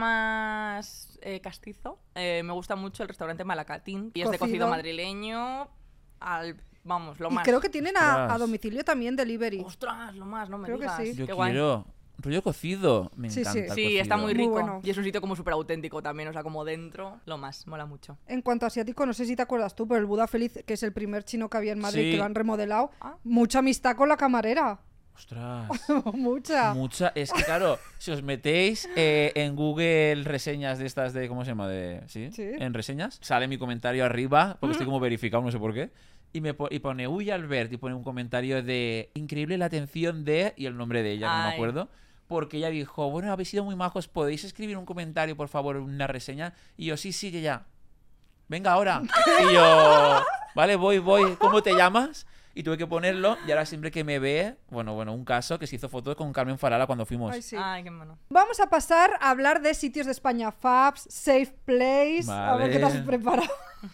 más eh, castizo, eh, me gusta mucho el restaurante Malacatín y es de Cocido. cocido madrileño al, vamos, lo Y más. creo que tienen a, a Ostras. domicilio también delivery. Ostras, lo más, no me Creo que digas. sí. Yo Qué guay. quiero rollo cocido, me Sí, sí. encanta. el Sí, está cocido. muy Muy rico. bueno. Y es un sitio como súper auténtico también, o sea, como dentro, lo más, mola mucho. En cuanto a asiático, no sé si te acuerdas tú, pero el Buda Feliz, que es el primer chino que había en Madrid, Sí. que lo han remodelado, Ah. mucha amistad con la camarera. Ostras. mucha. Mucha, es que claro, si os metéis eh, en Google reseñas de estas de, ¿cómo se llama? De, ¿sí? Sí. En reseñas, sale mi comentario arriba, porque estoy como verificado, no sé por qué, y me po- y pone, uy, Albert, y pone un comentario de, increíble la atención de, y el nombre de ella, no me Ay. acuerdo, porque ella dijo, bueno, habéis sido muy majos, ¿podéis escribir un comentario, por favor, una reseña? Y yo, sí, sí, ya, ya. Venga, ahora. Y yo, vale, voy, voy, ¿cómo te llamas? Y tuve que ponerlo, y ahora siempre que me ve, bueno, bueno, un caso que se hizo fotos con Carmen Farala cuando fuimos. Ay, sí. Ay, qué mono. Vamos a pasar a hablar de sitios de España. Fabs, Safe Place. A ver qué te has Vale. preparado.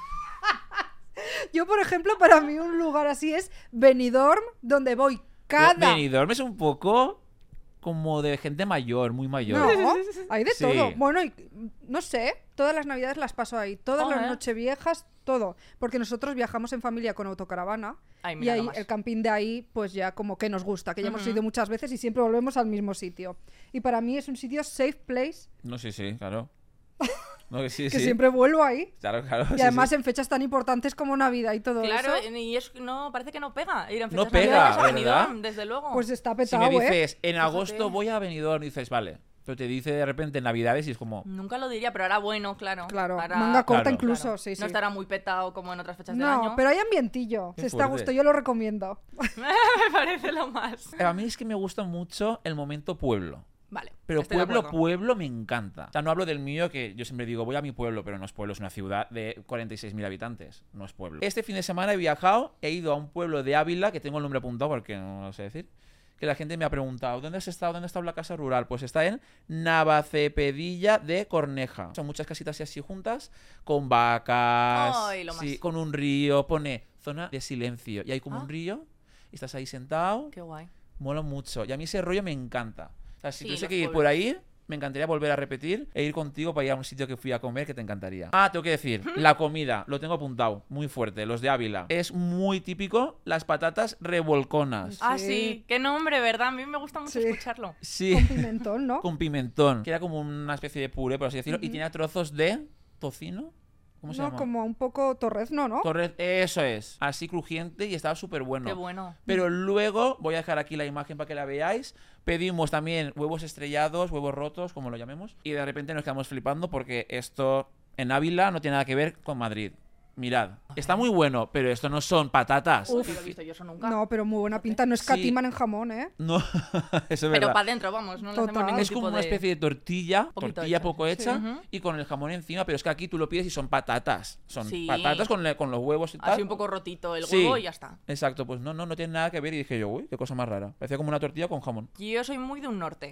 Yo, por ejemplo, para mí un lugar así es Benidorm, donde voy cada... Benidorm es un poco como de gente mayor, muy mayor. No, hay de Sí. todo. Bueno, y, no sé, todas las navidades las paso ahí, todas las Joder. nocheviejas, todo. Porque nosotros viajamos en familia con autocaravana Ay, y mira ahí nomás. el camping de ahí, pues ya como que nos gusta, que ya hemos Ujú. ido muchas veces y siempre volvemos al mismo sitio. Y para mí es un sitio safe place, No, sí, sí, claro. No, que sí, que sí. siempre vuelvo ahí. Claro, claro. Y sí, además sí. en fechas tan importantes como Navidad y todo Claro, eso, y es, no, parece que no pega ir en No fechas pega, navideñas a ¿verdad? Benidorm, desde luego. pues está Si petado, me ¿eh? dices, en agosto Fíjate. voy a Benidorm, y dices, vale. Pero te dice de repente en Navidades y es como... Nunca lo diría, pero ahora bueno, claro. Claro, Ahora- manga corta Claro. incluso, Claro. sí, sí. No estará muy petado como en otras fechas del No, año. pero hay ambientillo, Qué se está a fuerte. gusto, yo lo recomiendo. Me parece lo más. A mí es que me gusta mucho el momento pueblo. Vale. Pero estoy de pueblo, acuerdo. pueblo me encanta. O sea, no hablo del mío, que yo siempre digo, voy a mi pueblo, pero no es pueblo, es una ciudad de cuarenta y seis mil habitantes. No es pueblo. Este fin de semana he viajado, he ido a un pueblo de Ávila, que tengo el nombre apuntado porque no lo sé decir, que la gente me ha preguntado, ¿dónde has estado? ¿Dónde está la casa rural? Pues está en Navacepedilla de Corneja. Son muchas casitas así juntas, con vacas, Ay, lo más. sí, con un río, pone zona de silencio. Y hay como Ah. un río, y estás ahí sentado, Qué guay. mola mucho. Y a mí ese rollo me encanta. O sea, si Sí, tuviese los que ir por pueblos. ahí, me encantaría volver a repetir e ir contigo para ir a un sitio que fui a comer que te encantaría. Ah, tengo que decir, la comida, lo tengo apuntado, muy fuerte, los de Ávila. Es muy típico las patatas revolconas. Ah, Sí. sí. Qué nombre, ¿verdad? A mí me gusta mucho Sí. escucharlo. Sí, Con pimentón, ¿no? con pimentón, que era como una especie de puré, por así decirlo, y Ujú. tenía trozos de tocino. ¿Cómo se No, llama? como un poco torrezno, ¿no? Torre- Eso es, así crujiente y estaba súper bueno. Qué bueno. Pero luego, voy a dejar aquí la imagen para que la veáis. Pedimos también huevos estrellados, huevos rotos, como lo llamemos. Y de repente nos quedamos flipando porque esto en Ávila no tiene nada que ver con Madrid. Mirad, está muy bueno, pero esto no son patatas. Uf, no lo he visto yo eso nunca. No, pero muy buena pinta, no escatiman en jamón, ¿eh? No, eso es pero verdad. para adentro, vamos, no le Total. hacemos ningún Es tipo como una de- especie de tortilla, Poquito tortilla hecha. poco hecha, Sí. Ujú. y con el jamón encima, pero es que aquí tú lo pides y son patatas. Son Sí. patatas con, le- con los huevos y tal. Así un poco rotito el Sí. huevo y ya está. Exacto, pues no, no, no tiene nada que ver y dije yo, uy, qué cosa más rara. Parecía como una tortilla con jamón. Yo soy muy de un norte.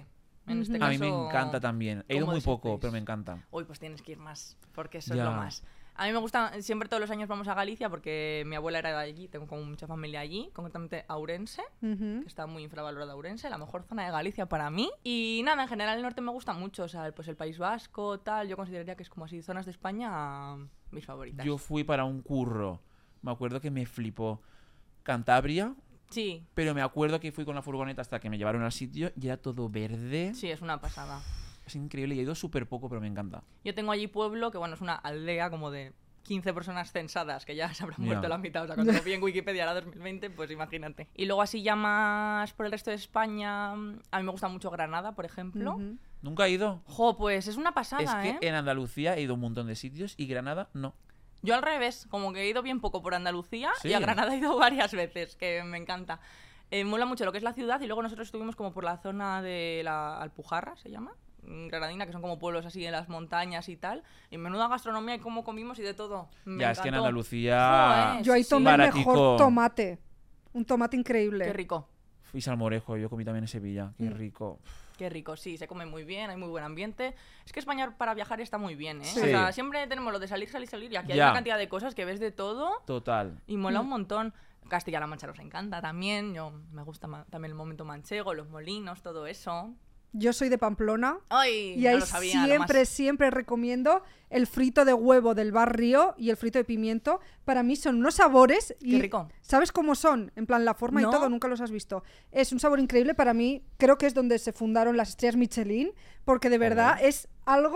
En este Ujú. A caso, mí me encanta también. He ido como muy decís, poco, pero me encanta. Uy, pues tienes que ir más, porque eso Ya. es lo más. A mí me gusta, siempre todos los años vamos a Galicia porque mi abuela era de allí, tengo como mucha familia allí, concretamente a Ourense, Ujú. que está muy infravalorada Ourense, la mejor zona de Galicia para mí. Y nada, en general el norte me gusta mucho, o sea, pues el País Vasco, tal, yo consideraría que es como así, zonas de España, mis favoritas. Yo fui para un curro. Me acuerdo que me flipó. Cantabria, Sí, pero me acuerdo que fui con la furgoneta hasta que me llevaron al sitio y era todo verde. sí, es una pasada. Es increíble y he ido súper poco, pero me encanta. Yo tengo allí pueblo, que bueno, es una aldea como de quince personas censadas, que ya se habrán Ya. muerto la mitad. O sea, cuando lo vi en Wikipedia era dos mil veinte, pues imagínate. Y luego así ya más por el resto de España, a mí me gusta mucho Granada, por ejemplo. Ujú. ¿Nunca he ido? Jo, pues es una pasada, Es que ¿eh? en Andalucía he ido a un montón de sitios y Granada no. Yo al revés, como que he ido bien poco por Andalucía Sí. y a Granada he ido varias veces, que me encanta. Eh, mola mucho lo que es la ciudad y luego nosotros estuvimos como por la zona de la Alpujarra, se llama, mm, Granadina, que son como pueblos así en las montañas y tal. Y menuda gastronomía y cómo comimos y de todo. Me ya, es que en encantó. Andalucía... Joder. Yo ahí sí, tomé el baratico. mejor tomate. Un tomate increíble. Qué rico. Fui salmorejo, yo comí también en Sevilla. Qué Mm. rico. Qué rico, sí, se come muy bien, hay muy buen ambiente. Es que España para viajar está muy bien, ¿eh? Sí. O sea, siempre tenemos lo de salir, salir, salir y aquí hay Ya. una cantidad de cosas que ves de todo Total. y mola Mm. un montón. Castilla-La Mancha nos encanta también, yo me gusta ma- también el momento manchego, los molinos, todo eso. Yo soy de Pamplona. ¡Ay! Y no ahí lo sabía, lo siempre, más. siempre recomiendo el frito de huevo del barrio y el frito de pimiento. Para mí son unos sabores. Y Qué rico. ¿sabes cómo son? En plan, la forma No. y todo, nunca los has visto. Es un sabor increíble. Para mí, creo que es donde se fundaron las estrellas Michelin. Porque de verdad Joder. es algo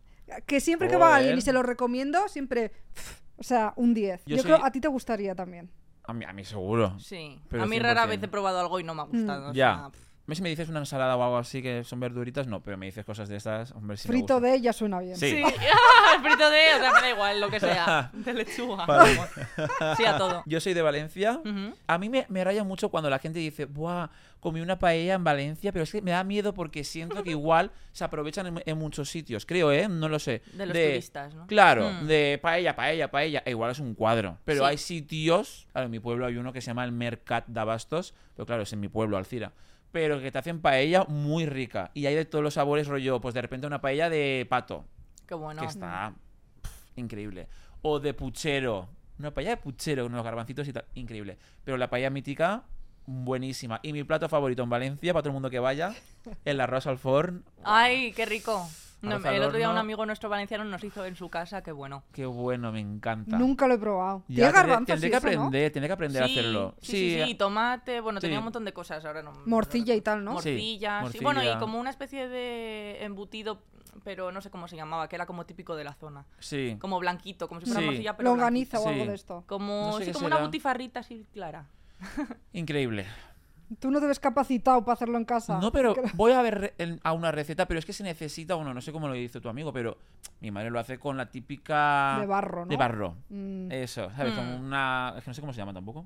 que siempre que va alguien y Joder. se lo recomiendo, siempre. pf, o sea, un diez. Yo Yo, soy- creo a ti te gustaría también. A mí, a mí seguro. Sí, Pero a mí cien por rara cien. vez he probado algo y no me ha gustado. o Ya. sea, pff. A mí si me dices una ensalada o algo así que son verduritas, no. Pero me dices cosas de estas, hombre, sí me Frito gusta. de ya suena bien. Sí. Sí, el frito de, o sea, me da igual, lo que sea. De lechuga. Vale. vamos. Sí, a todo. Yo soy de Valencia. Ujú. A mí me, me raya mucho cuando la gente dice, buah, comí una paella en Valencia, pero es que me da miedo porque siento que igual se aprovechan en, en muchos sitios. Creo, ¿eh? No lo sé. De los turistas, ¿no? Claro, Mm. de paella, paella, paella. E igual es un cuadro. Pero Sí. hay sitios... Claro, en mi pueblo hay uno que se llama el Mercat de Abastos, pero claro, es en mi pueblo, Alcira. Pero que te hacen paella muy rica. Y hay de todos los sabores, rollo, pues de repente una paella de pato, Qué bueno. que está pf, increíble. O de puchero. Una paella de puchero con los garbancitos y tal. Increíble. Pero la paella mítica, buenísima. Y mi plato favorito en Valencia, para todo el mundo que vaya, el arroz al forn. Ay, qué rico. No, Arroz al el otro día un horno. amigo nuestro valenciano nos hizo en su casa, qué bueno. Qué bueno, me encanta. Nunca lo he probado. Ya, Tiene tendré- garbanzos tendré y que eso, ¿no? aprender, tendré que aprender sí, a hacerlo. Sí, sí, sí, tomate, bueno, tenía Sí. un montón de cosas, ahora no. Morcilla y tal, ¿no? Sí, Morcillas, sí, morcilla. bueno, y como una especie de embutido, pero no sé cómo se llamaba, que era como típico de la zona. Sí. Como blanquito, como si fuera Sí. morcilla, pero Longaniza o Sí. algo de esto. blanquito. Como, No sé sí, qué como una será. butifarrita así clara. Increíble. Tú no te ves capacitado para hacerlo en casa. No, pero Creo- voy a ver re- en- a una receta, pero es que se necesita uno, no sé cómo lo dice tu amigo, pero mi madre lo hace con la típica... De barro, ¿no? De barro. Mm, Eso, ¿sabes? Mm. Como una... Es que no sé cómo se llama tampoco.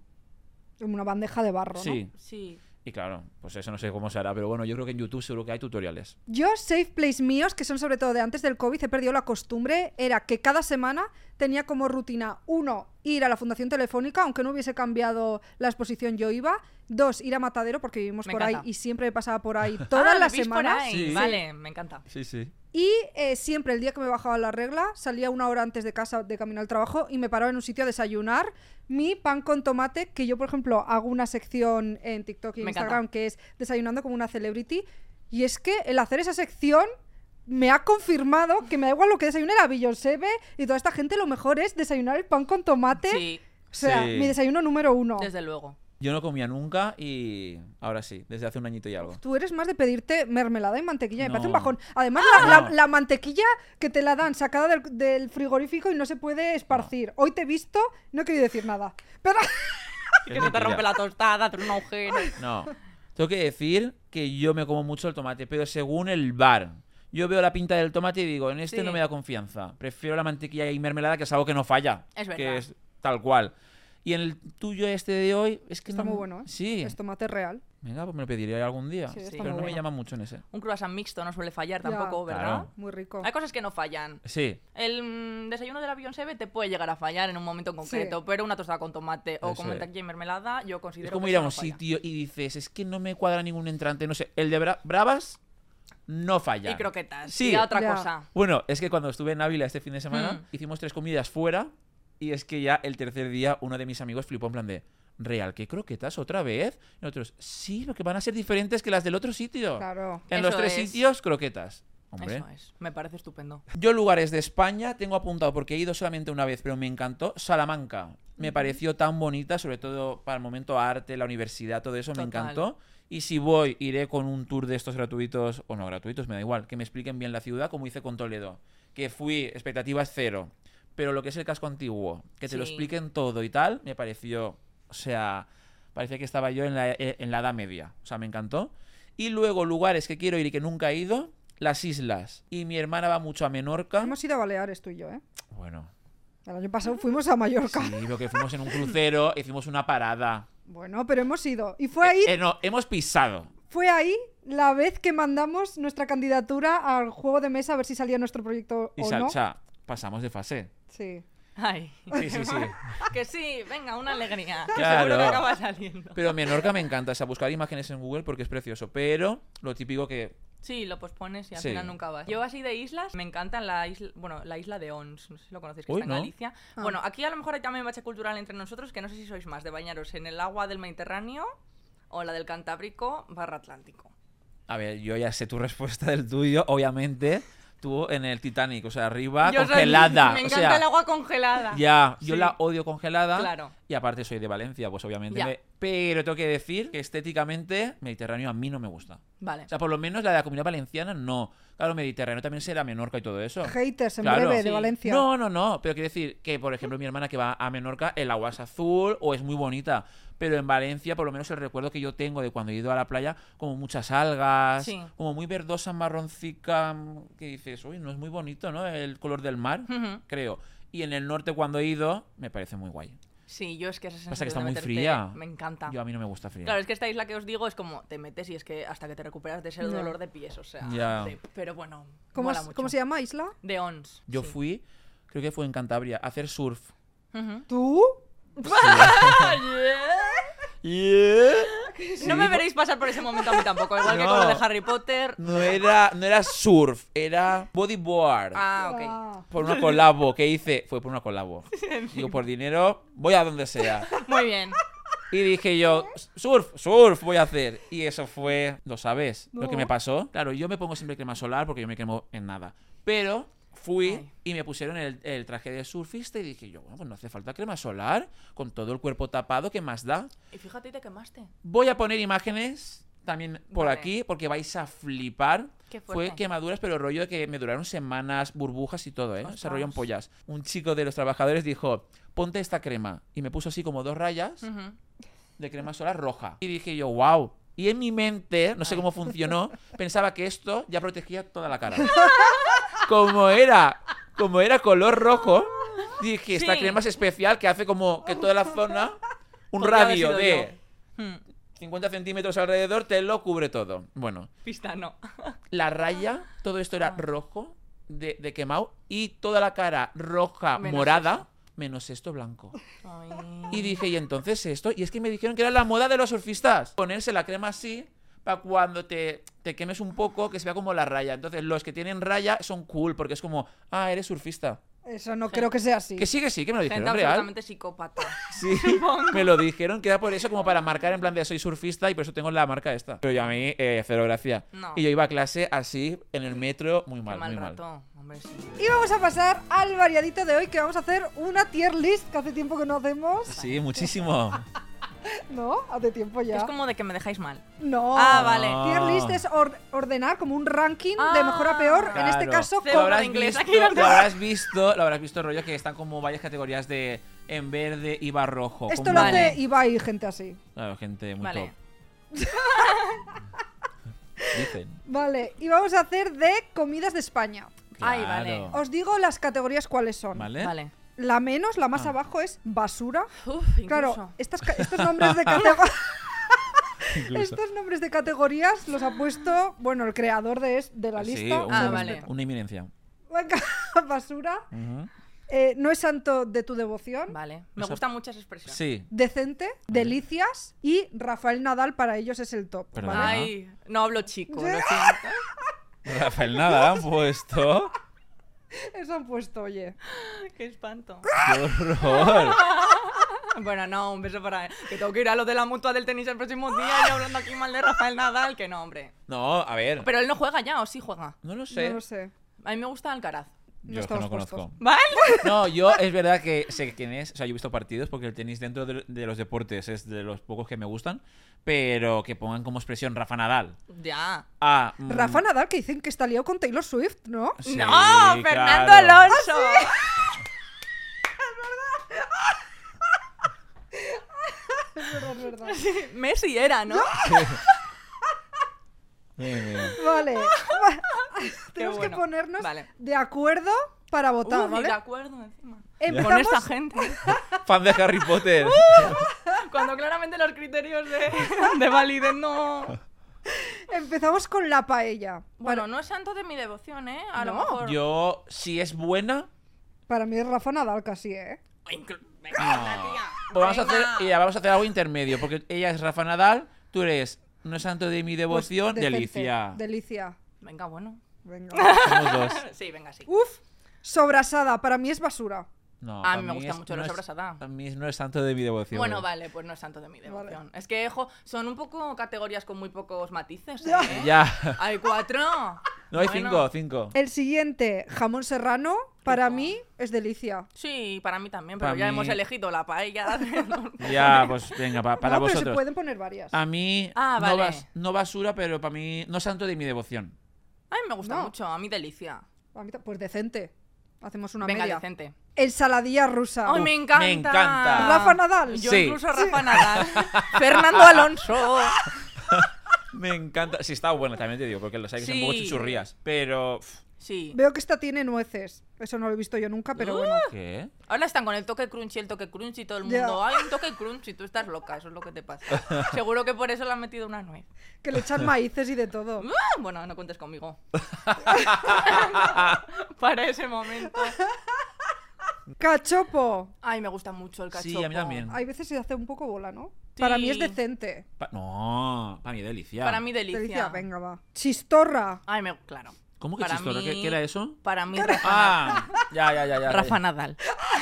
una bandeja de barro, ¿no? Sí. Sí. Y claro, pues eso no sé cómo se hará, pero bueno, yo creo que en YouTube seguro que hay tutoriales. Yo, safe place míos, que son sobre todo de antes del COVID, he perdido la costumbre, era que cada semana tenía como rutina, uno, ir a la Fundación Telefónica, aunque no hubiese cambiado la exposición, yo iba. Dos, ir a Matadero, porque vivimos Me por encanta. ahí y siempre me pasaba por ahí todas Ah, las ¿vivís por semanas. ahí? Sí. Vale, me encanta. Sí, sí. Y eh, siempre, el día que me bajaba la regla, salía una hora antes de casa de camino al trabajo y me paraba en un sitio a desayunar mi pan con tomate, que yo, por ejemplo, hago una sección en TikTok y en Me Instagram encanta. que es Desayunando como una celebrity. Y es que el hacer esa sección me ha confirmado que me da igual lo que desayune la Beyoncé y toda esta gente, lo mejor es desayunar el pan con tomate. Sí, O sea, Sí. mi desayuno número uno. desde luego. Yo no comía nunca y ahora sí, desde hace un añito y algo. Tú eres más de pedirte mermelada y mantequilla, me parece un No. bajón. Además, Ah. la, la- No. la mantequilla que te la dan sacada del, del frigorífico y no se puede esparcir. Hoy te he visto, no he querido decir nada. Pero ¿Qué Que se te mentira? rompe la tostada, hace un agujero. No. Tengo que decir que yo me como mucho el tomate, pero según el bar. Yo veo la pinta del tomate y digo, en este Sí. no me da confianza. Prefiero la mantequilla y mermelada, que es algo que no falla. Es Que verdad. es tal cual. Y en el tuyo este de hoy, es que está no- muy bueno, ¿eh? Sí. Es tomate real. Venga, pues me lo pediría algún día. Sí, está Sí. pero muy no me bueno. llama mucho en ese. Un croissant mixto no suele fallar Ya. tampoco, ¿verdad? Claro. Muy rico. Hay cosas que no fallan. Sí. El mm, desayuno de la Beyoncé te puede llegar a fallar en un momento en concreto, pero una tostada con tomate o Eso con es. mantequilla y mermelada, yo considero Es como que ir a eso un no falla. sitio y dices, es que no me cuadra ningún entrante. No sé, el de Bra- Bravas, no fallan. Y croquetas. Sí. Y a otra Ya. cosa. Bueno, es que cuando estuve en Ávila este fin de semana, Mm. hicimos tres comidas fuera y es que ya el tercer día uno de mis amigos flipó en plan de ¿Real qué croquetas otra vez? Y nosotros, sí, porque van a ser diferentes que las del otro sitio. Claro. En Eso los tres es. sitios, croquetas. Hombre. Eso es. Me parece estupendo. Yo lugares de España tengo apuntado porque he ido solamente una vez, pero me encantó Salamanca. Me pareció tan bonita, sobre todo para el momento arte, la universidad, todo eso, me Total. encantó. Y si voy, iré con un tour de estos gratuitos, o no gratuitos, me da igual, que me expliquen bien la ciudad, como hice con Toledo. Que fui, expectativas cero. Pero lo que es el casco antiguo, que te lo Sí. expliquen todo y tal, me pareció, o sea, parecía que estaba yo en la, en la Edad Media. O sea, me encantó. Y luego lugares que quiero ir y que nunca he ido, las islas. Y mi hermana va mucho a Menorca. Hemos ido a Baleares tú y yo, ¿eh? Bueno, El año pasado fuimos a Mallorca. sí, lo que fuimos en un crucero, hicimos una parada. Bueno, pero hemos ido. Y fue ahí, Eh, no, hemos pisado. fue ahí la vez que mandamos nuestra candidatura al juego de mesa a ver si salía nuestro proyecto Y o sa- no. o sea, pasamos de fase. Sí. Ay. Sí, sí, sí. Que sí, venga, una alegría. Claro. Seguro que acaba saliendo. Pero Menorca me encanta, o sea, buscar imágenes en Google porque es precioso. Pero lo típico que... Sí, lo pospones y al Sí. final nunca vas. Yo así de islas, me encanta la isla, bueno, la isla de Ons, no sé si lo conocéis, que Uy, está en no. Galicia. Ah. Bueno, aquí a lo mejor hay también bache cultural entre nosotros, que no sé si sois más de bañaros en el agua del Mediterráneo o la del Cantábrico barra Atlántico. A ver, yo ya sé tu respuesta del tuyo, obviamente. Tú en el Titanic, o sea, arriba, Yo soy- congelada. me o encanta sea, el agua congelada. Ya, yo Sí. la odio congelada. Claro. Y aparte soy de Valencia, pues obviamente. Ya. me- Pero tengo que decir que estéticamente Mediterráneo a mí no me gusta. Vale. O sea, por lo menos la de la comunidad valenciana no. Claro, Mediterráneo también será Menorca y todo eso. Haters en Claro. breve de Sí. Valencia. No, no, no. Pero quiero decir que, por ejemplo, mi hermana que va a Menorca, el agua es azul o es muy bonita. Pero en Valencia, por lo menos el recuerdo que yo tengo de cuando he ido a la playa, como muchas algas, Sí. como muy verdosa, marroncica, que dices, uy, no es muy bonito, ¿no? El color del mar, Ujú. creo. Y en el norte cuando he ido, me parece muy guay. Sí, yo es que esa sensación Pasa que está de muy meterte fría. me encanta. Yo a mí no me gusta frío. Claro, es que esta isla que os digo es como te metes y es que hasta que te recuperas de ese No. dolor de pies, o sea. Ya. de- pero bueno, ¿Cómo, mola es- mucho. ¿Cómo se llama isla? De Ons. Yo sí. fui, creo que fue en Cantabria, a hacer surf. Ujú. ¿Tú? No me veréis pasar por ese momento a mí tampoco, igual que No. con lo de Harry Potter. No era, no era surf, era bodyboard. Ah, ok. Ah. Por una colabo que hice, fue por una colabo. Digo, por dinero, voy a donde sea. Muy bien. Y dije yo, surf, surf voy a hacer. Y eso fue, ¿lo sabes? Lo que No. me pasó. Claro, yo me pongo siempre crema solar porque yo me quemo en nada. Pero fui Ay. y me pusieron el, el traje de surfista y dije yo, bueno, pues no hace falta crema solar. Con todo el cuerpo tapado, ¿qué más da? Y fíjate, y te quemaste. Voy a poner imágenes también por Vale. aquí porque vais a flipar. Qué Fue fuerte. quemaduras, pero rollo de que me duraron semanas, burbujas y todo, ¿eh? Se Ostras. rollo en pollas. Un chico de los trabajadores dijo, ponte esta crema. Y me puso así como dos rayas Ujú. de crema solar roja. Y dije yo, wow. Y en mi mente, no sé Ay. cómo funcionó, pensaba que esto ya protegía toda la cara. Como era, como era color rojo, dije, esta Sí. crema es especial que hace como que toda la zona, un Podría haber radio sido de Hmm, cincuenta centímetros alrededor, te lo cubre todo. Bueno, Pista no. la raya, todo esto era Ah. rojo de, de quemado y toda la cara roja, Menos morada, eso. menos esto blanco. Ay. Y dije, ¿y entonces esto? Y es que me dijeron que era la moda de los surfistas. Ponerse la crema así para cuando te, te quemes un poco, que se vea como la raya. Entonces, los que tienen raya son cool, porque es como, ah, eres surfista. Eso no creo que sea así. Que sí, que sí, que me lo dijeron, Gente real. absolutamente psicópata. Sí, me lo dijeron, que era por eso, como para marcar en plan de soy surfista y por eso tengo la marca esta. Pero yo a mí, eh, cero gracia. No. Y yo iba a clase así, en el metro, muy mal, Qué mal muy mal. rato. Hombre, sí. Y vamos a pasar al variadito de hoy, que vamos a hacer una tier list, que hace tiempo que no hacemos. Sí, muchísimo. ¿No? Hace tiempo ya. Es como de que me dejáis mal. No. Ah, vale. Tier list es or- ordenar como un ranking de mejor a peor. En este Claro. caso, Cero Lo con... de habrás, inglés, visto, aquí no te- lo habrás visto, lo habrás visto, rollo, que están como varias categorías de en verde y va rojo. Esto como- lo Vale. hace Ibai y gente así. Claro, gente muy Vale. top. Dicen. Vale, y vamos a hacer de comidas de España. Ay, vale. Claro. Os digo las categorías cuáles son. ¿Vale? Vale. La menos, la más Ah. abajo es basura. Uf, Claro, incluso. estas ca- estos nombres de categorías... Incluso. Estos nombres de categorías los ha puesto, bueno, el creador de, es- de la Sí, lista. un- Ah, se vale. respeta. una eminencia. Basura. Ujú. Eh, no es santo de tu devoción. Vale. Me Eso- gustan muchas expresiones. Sí. Decente, delicias y Rafael Nadal para ellos es el top. Perdón. ¿vale? Ay, no hablo chico, Sí. lo siento. Rafael Nadal han puesto. Eso han puesto, oye. ¡Qué espanto! ¡Qué horror! Bueno, no, un beso para él. Que tengo que ir a lo de la mutua del tenis el próximo día y hablando aquí mal de Rafael Nadal, que no, hombre. No, a ver. Pero él no juega ya, ¿o sí juega? No lo sé. No lo sé. A mí me gusta Alcaraz. No Yo es que no estamos conozco. puestos. ¿Vale? No, yo es verdad que sé quién es. O sea, yo he visto partidos porque el tenis dentro de, de los deportes es de los pocos que me gustan. Pero que pongan como expresión Rafa Nadal. Ya. Ah, mm, Rafa Nadal, que dicen que está liado con Taylor Swift, ¿no? sí, ¡No! claro. ¡Fernando Alonso! Es verdad, es verdad. Messi era, ¿no? Bien, bien. Vale. Tenemos bueno. que ponernos Vale. de acuerdo para votar, Uy, ¿vale? de acuerdo encima. Empezamos, Con esta gente. Fan de Harry Potter. Cuando claramente los criterios de, de validez no... empezamos con la paella. Bueno, no es santo de mi devoción, ¿eh? A lo No. mejor... Yo, si es buena, Para mí es Rafa Nadal casi, ¿eh? Inclu- Venga, no. tía. Pues vamos a hacer, Venga. ya, vamos a hacer algo intermedio. Porque ella es Rafa Nadal, tú eres no es santo de mi Pues devoción, decente. Delicia. Delicia. Venga, bueno. Venga. Somos dos. Sí, venga, sí. Uf, sobrasada. Para mí es basura. No, A pa' mí me gusta es- mucho no la es- sobrasada. A mí no es santo de mi devoción. Bueno, vale, pues no es santo de mi devoción. Es que, jo, son un poco categorías con muy pocos matices, Ya. ¿eh? Ya. Hay cuatro. No hay Bueno. cinco, cinco. El siguiente, jamón serrano, para Rico. mí es delicia. Sí, para mí también, pero Pa' ya mí- hemos elegido la paella. Ya, pues venga, pa- para no, pero se vosotros. pueden poner varias. A mí, Ah, no, vale. bas- no basura, pero para mí no santo de mi devoción. A mí me gusta No. mucho, a mí delicia. A mí ta- pues decente. Hacemos una Venga, media. decente. Ensaladilla rusa. ¡Ay, Uf, me encanta! me encanta. Rafa Nadal. Yo Sí. incluso Rafa Nadal. Fernando Alonso. Me encanta. Sí, está buena, también te digo, porque los hay que son un poco Sí. chuchurrías. Pero. pff, Sí. Veo que esta tiene nueces. Eso no lo he visto yo nunca, pero bueno. ¿Qué? Ahora están con el toque crunchy, el toque crunchy, todo el Ya. mundo. Hay un toque crunchy, tú estás loca, eso es lo que te pasa. Seguro que por eso le han metido una nuez. Que le echan maíces y de todo. Ah, Bueno, no cuentes conmigo. Para ese momento. Cachopo. Ay, me gusta mucho el cachopo. Sí, a mí también. Hay veces se hace un poco bola, ¿no? Sí. Para mí es decente. Pa- no, para mí delicia. Para mí delicia. Delicia, venga, va. Chistorra. Ay, me... claro. ¿Cómo que Para chistorra? mí- ¿Qué, qué era eso? Para mí, Rafa, Ah, ya, ya, ya, ya. Rafa ya. Nadal.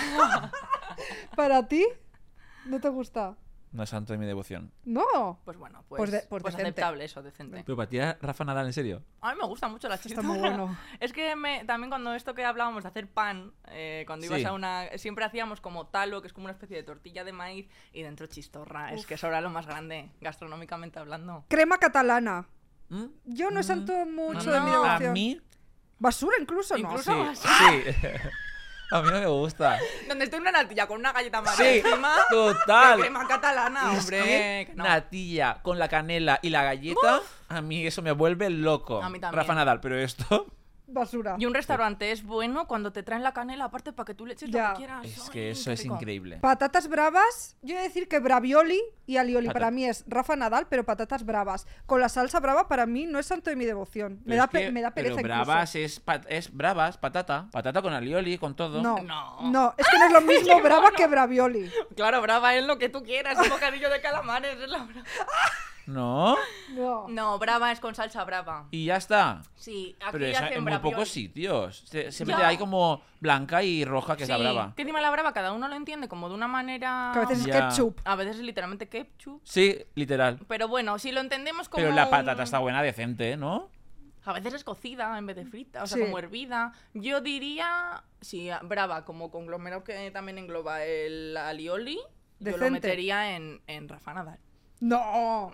¿Para ti? ¿No te gusta? No es santo de mi devoción. No. Pues bueno, pues, Pues de- pues pues decente. aceptable eso, decente. Pero para ti era Rafa Nadal, ¿en serio? A mí me gusta mucho la Está chistorra. muy bueno. Es que me, también cuando esto que hablábamos de hacer pan, eh, cuando ibas Sí. a una... Siempre hacíamos como talo, que es como una especie de tortilla de maíz, y dentro chistorra. Es que eso era lo más grande, gastronómicamente hablando. Crema catalana. ¿Mm? Yo no santo mucho no, de mi no. A devoción. mí, Basura incluso, ¿no? Incluso- sí. sí. A mí no me gusta. Donde esté una natilla con una galleta María Sí, encima... total. de crema catalana, Es hombre. que que no. natilla con la canela y la galleta, a mí eso me vuelve loco. A mí también. Rafa Nadal, pero esto Basura. Y un restaurante es bueno cuando te traen la canela aparte para que tú le eches Ya. lo que quieras. es Ay, que eso qué es rico. increíble. Patatas bravas. Yo he de decir que bravioli y alioli Patata. para mí es Rafa Nadal, pero patatas bravas. Con la salsa brava para mí no es santo de mi devoción. Me Pero da, es que- pe- me da pereza Pero incluso. bravas es, pa- es bravas, patata. Patata con alioli, con todo. No, No. no, es que no es lo mismo brava que bravioli. Claro, brava es lo que tú quieras, un bocadillo de calamares. Es la brava. ¿No? No. No, brava es con salsa brava. Y ya está. Sí, aquí Pero esa- hacen en muy bravioli. pocos sitios. Se- Siempre Ya. hay como blanca y roja, que es la Sí, brava. que encima la brava cada uno lo entiende como de una manera... Que a veces es Ya. ketchup. A veces es literalmente ketchup. Sí, literal. Pero bueno, si lo entendemos como Pero la un- patata está buena, decente, ¿no? A veces es cocida en vez de frita, o sea, Sí. como hervida. Yo diría, sí, brava, como conglomerado que también engloba el alioli, yo lo Decente. metería en, en Rafa Nadal. No.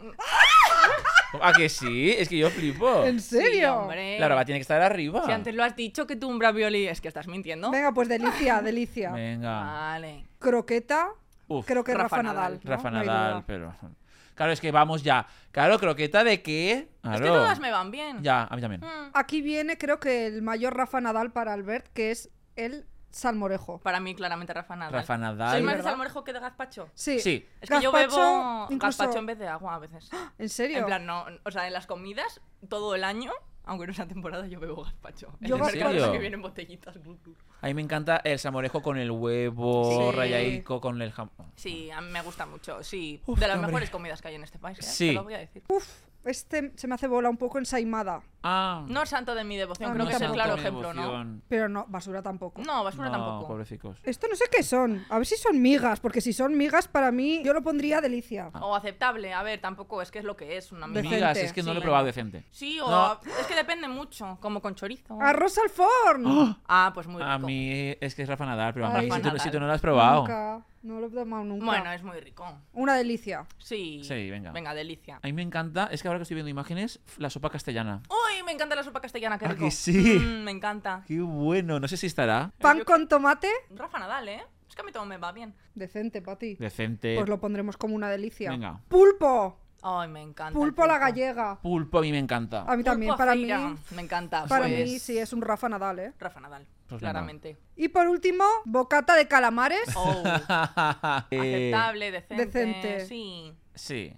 ¿A que sí? Es que yo flipo. ¿En Sí, serio? hombre. La brava tiene que estar arriba. Si antes lo has dicho que tú un bravioli es que estás mintiendo. Venga, pues delicia, delicia. Venga. Vale. Croqueta. Uf. Creo que Rafa Rafa, Nadal. Nadal. ¿no? Rafa No hay Nadal, duda. pero... Claro, es que vamos ya. Claro, croqueta de qué. Es que Claro. todas me van bien. Ya, a mí también. Mm. Aquí viene, creo que el mayor Rafa Nadal para Albert, que es el salmorejo. Para mí, claramente, Rafa Nadal. Rafa Nadal. ¿Soy más de ¿verdad? salmorejo que de gazpacho? Sí. Sí. Es que yo Gazpacho, bebo incluso- gazpacho en vez de agua a veces. ¿En serio? En plan, no, o sea, en las comidas, todo el año, aunque no sea temporada, yo bebo gazpacho. En Yo el gazpacho- mercado ¿En serio? que vienen botellitas. glu, glu. A mí me encanta el salmorejo con el huevo Sí. rayaico, con el jamón. Sí, a mí me gusta mucho, sí. Uf, de las hombre. mejores comidas que hay en este país, ¿eh? Sí. Te lo voy a decir. Uf, Este se me hace bola un poco ensaimada. Ah, No es santo de mi devoción, Ah, creo no que es el santo claro mi ejemplo, ¿no? devoción. Pero no, basura tampoco. No, basura No, tampoco. pobrecicos. Esto no sé qué son. A ver si son migas, porque si son migas, para mí, yo lo pondría delicia. Ah. O aceptable, a ver, tampoco es que es lo que es una miga. Decente. Migas, es que no Sí. lo he probado decente. Sí, o No. es que depende mucho, como con chorizo. ¡Arroz al forn! Ah, pues muy rico. A mí es que es Rafa Nadal, pero a Ay. mí, si, Rafa tú, si Nadal. tú no lo has probado. Nunca. No lo he tomado nunca. Bueno, es muy rico. Una delicia. Sí. Sí, venga. Venga, delicia. A mí me encanta, es que ahora que estoy viendo imágenes, la sopa castellana. Uy, me encanta la sopa castellana, qué ¿A rico. que sí? Mm, me encanta. Qué bueno, no sé si estará. Pan Yo- con tomate, Rafa Nadal, ¿eh? Es que a mí todo me va bien. decente para ti. Decente. Pues lo pondremos como una delicia. Venga. Pulpo. Ay, me encanta. Pulpo el a la gallega. Pulpo a mí me encanta. A mí también, Pulpo para mí. feira, Me encanta. Para pues, mí sí es un Rafa Nadal, ¿eh? Rafa Nadal, Pues venga. claramente. Y por último, bocata de calamares. Oh, Eh, aceptable, decente. decente. Sí. Sí.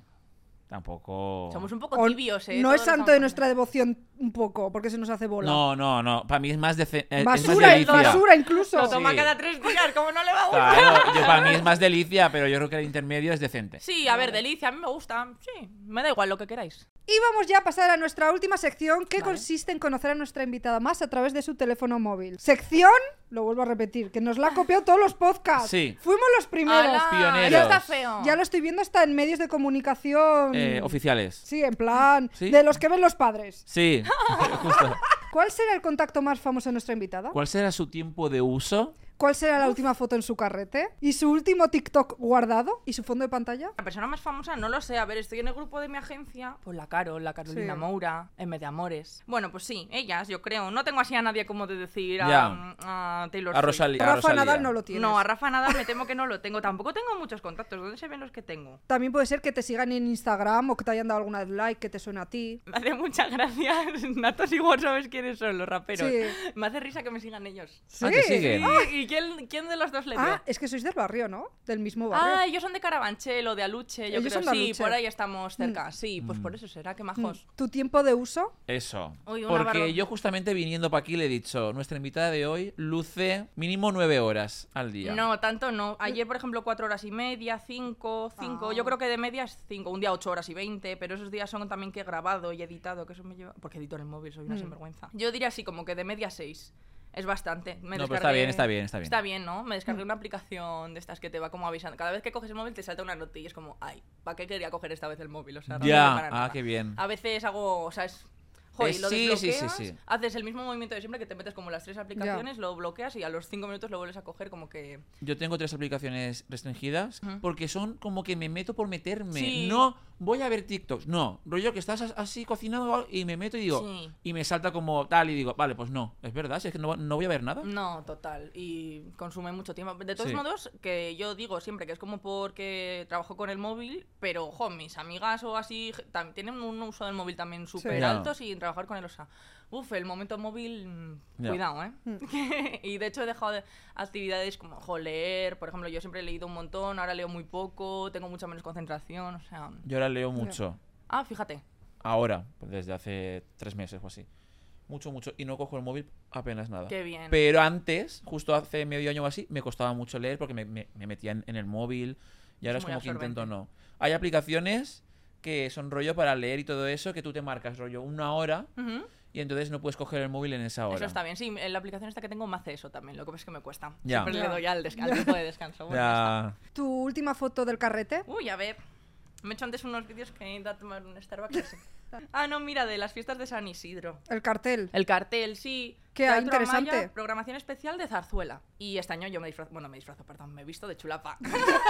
Tampoco. Somos un poco O- tibios, ¿eh? No Todos es santo estamos de nuestra devoción un poco, porque se nos hace bola. No, no, no. Para mí es más decente. basura, es más delicia. basura incluso. Lo toma Sí. cada tres días, ¿cómo no le va a gustar? Claro, yo para mí es más delicia, pero yo creo que el intermedio es decente. Sí, a ver, delicia, a mí me gusta. Sí, me da igual lo que queráis. Y vamos ya a pasar a nuestra última sección, que Vale. consiste en conocer a nuestra invitada más a través de su teléfono móvil. Sección, lo vuelvo a repetir, que nos la ha copiado todos los podcasts. Sí. Fuimos los primeros. ¡Hala! pioneros. Ya está feo. Ya lo estoy viendo hasta en medios de comunicación. Eh, oficiales. Sí, en plan, ¿Sí? de los que ven los padres. Sí, justo. ¿Cuál será el contacto más famoso de nuestra invitada? ¿Cuál será su tiempo de uso? ¿Cuál será la última foto en su carrete? ¿Y su último TikTok guardado? ¿Y su fondo de pantalla? La persona más famosa, no lo sé. A ver, estoy en el grupo de mi agencia. Pues la Carol, la Carolina Sí. Moura, M de Amores. Bueno, pues sí, ellas, yo creo. No tengo así a nadie como de decir a, Ya. a Taylor A Swift. Rosalía. a Rafa Rosalía. Nadal no lo tienes. No, a Rafa Nadal me temo que no lo tengo. Tampoco tengo muchos contactos. ¿Dónde se ven los que tengo? También puede ser que te sigan en Instagram o que te hayan dado alguna like que te suene a ti. Me hace mucha gracia. Natos igual sabes quiénes son los raperos. Sí. Me hace risa que me sigan ellos. Ah, ¿te siguen? ¿Y quién, quién de los dos le ve? Ah, es que sois del barrio, ¿no? Del mismo barrio. Ah, ellos son de Carabanchel o de Aluche, yo Ellos creo. son de Sí, Aluche. por ahí estamos cerca. Sí, pues por eso será, que majos. ¿Tu tiempo de uso? Eso. Uy, una Porque barba- yo justamente viniendo para aquí le he dicho, nuestra invitada de hoy luce mínimo nueve horas al día. No, tanto no. Ayer, por ejemplo, cuatro horas y media, cinco, cinco. Ah. Yo creo que de media es cinco. Un día ocho horas y veinte, pero esos días son también que he grabado y editado, que eso me lleva... Porque edito en el móvil, soy una Mm. sinvergüenza. Yo diría así, como que de media seis. Es bastante. Me No, pero descargué- está bien, está bien, está bien. Está bien, ¿no? Me descargué una aplicación de estas que te va como avisando. Cada vez que coges el móvil te salta una notilla y es como, ay, ¿para qué quería coger esta vez el móvil? O sea, realmente Ya, para ah, nada. qué bien. A veces hago, o sea, es... Joder, Eh, lo sí, sí, sí, desbloqueas, sí. haces el mismo movimiento de siempre, que te metes como las tres aplicaciones, lo bloqueas y a los cinco minutos lo vuelves a coger como que... Yo tengo tres aplicaciones restringidas Ujú. porque son como que me meto por meterme. Sí. No voy a ver TikToks. No, rollo que estás as- así cocinando y me meto y digo, Sí. y me salta como tal y digo, vale, pues no, es verdad, si es que no, no voy a ver nada. No, total. Y consume mucho tiempo. De todos Sí. modos, que yo digo siempre que es como porque trabajo con el móvil, pero, ojo, mis amigas o así je- tam- tienen un uso del móvil también súper Ya. alto sin trabajar con él. O sea, uf, el momento móvil, mm, Ya. cuidado, ¿eh? Y de hecho he dejado de actividades como ojo, leer. Por ejemplo, yo siempre he leído un montón, ahora leo muy poco, tengo mucha menos concentración. O sea, Yo ahora leo mucho. ah, fíjate. Ahora, pues desde hace tres meses o así. Mucho, mucho. Y no cojo el móvil apenas nada. Qué bien. Pero antes, justo hace medio año o así, me costaba mucho leer porque me, me- me metía en, en el móvil. Y ahora Es es, muy como que intento absorbente. no. Hay aplicaciones que son rollo para leer y todo eso, que tú te marcas rollo una hora Ujú. y entonces no puedes coger el móvil en esa hora. Eso está bien. Sí, en la aplicación esta que tengo me hace eso también. Lo que pasa es que me cuesta. Ya. Siempre Ya. le doy al, desca- al tiempo de descanso. Bueno, ya está. Ya. ¿Tu última foto del carrete? Uy, a ver. Me he hecho antes unos vídeos que he ido a tomar un Starbucks. y así. Ah, no, mira, de las fiestas de San Isidro. El cartel. El cartel, sí. Qué Teatro interesante. Amaya, programación especial de Zarzuela. Y este año yo me disfrazo, bueno, me disfrazo, perdón, me he visto de chulapa.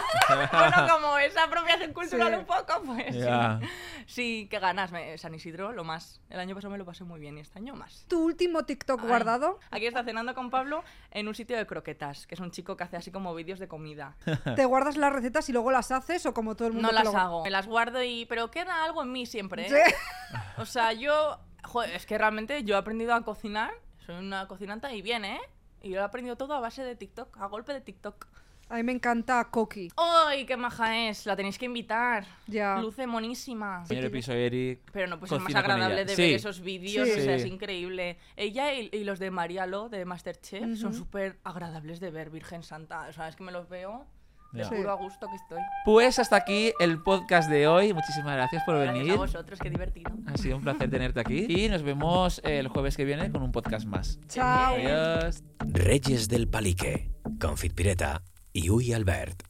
Bueno, como esa apropiación cultural Sí. un poco, pues Ya. sí. Sí, qué ganas. me- San Isidro, lo más. El año pasado me lo pasé muy bien y este año más. ¿Tu último TikTok Ay. guardado? Aquí está cenando con Pablo en un sitio de croquetas, que es un chico que hace así como vídeos de comida. ¿Te guardas las recetas y luego las haces o como todo el mundo No te las lo- hago, me las guardo y... Pero queda algo en mí siempre, ¿eh? Sí. O sea, yo... Joder, es que realmente yo he aprendido a cocinar, soy una cocinanta y bien, ¿eh? Y yo lo he aprendido todo a base de TikTok, a golpe de TikTok. A mí me encanta Coqui. ¡Ay, qué maja es! La tenéis que invitar. Ya. Luce monísima. Señor piso Eric. Pero no puede ser más cocina con agradable ella. de Sí. ver esos vídeos, Sí. o sea, es Sí. increíble. Ella y, y los de Marialo, de Masterchef, son Ujú. súper agradables de ver, Virgen Santa. O sea, es que me los veo De Ya. puro a gusto que estoy. Pues hasta aquí el podcast de hoy. Muchísimas gracias por Gracias venir. a vosotros, qué divertido. Ha sido un placer tenerte aquí. Y nos vemos el jueves que viene con un podcast más. Chao. Adiós. Reyes del Palique, con Fit Pireta y Uy Albert.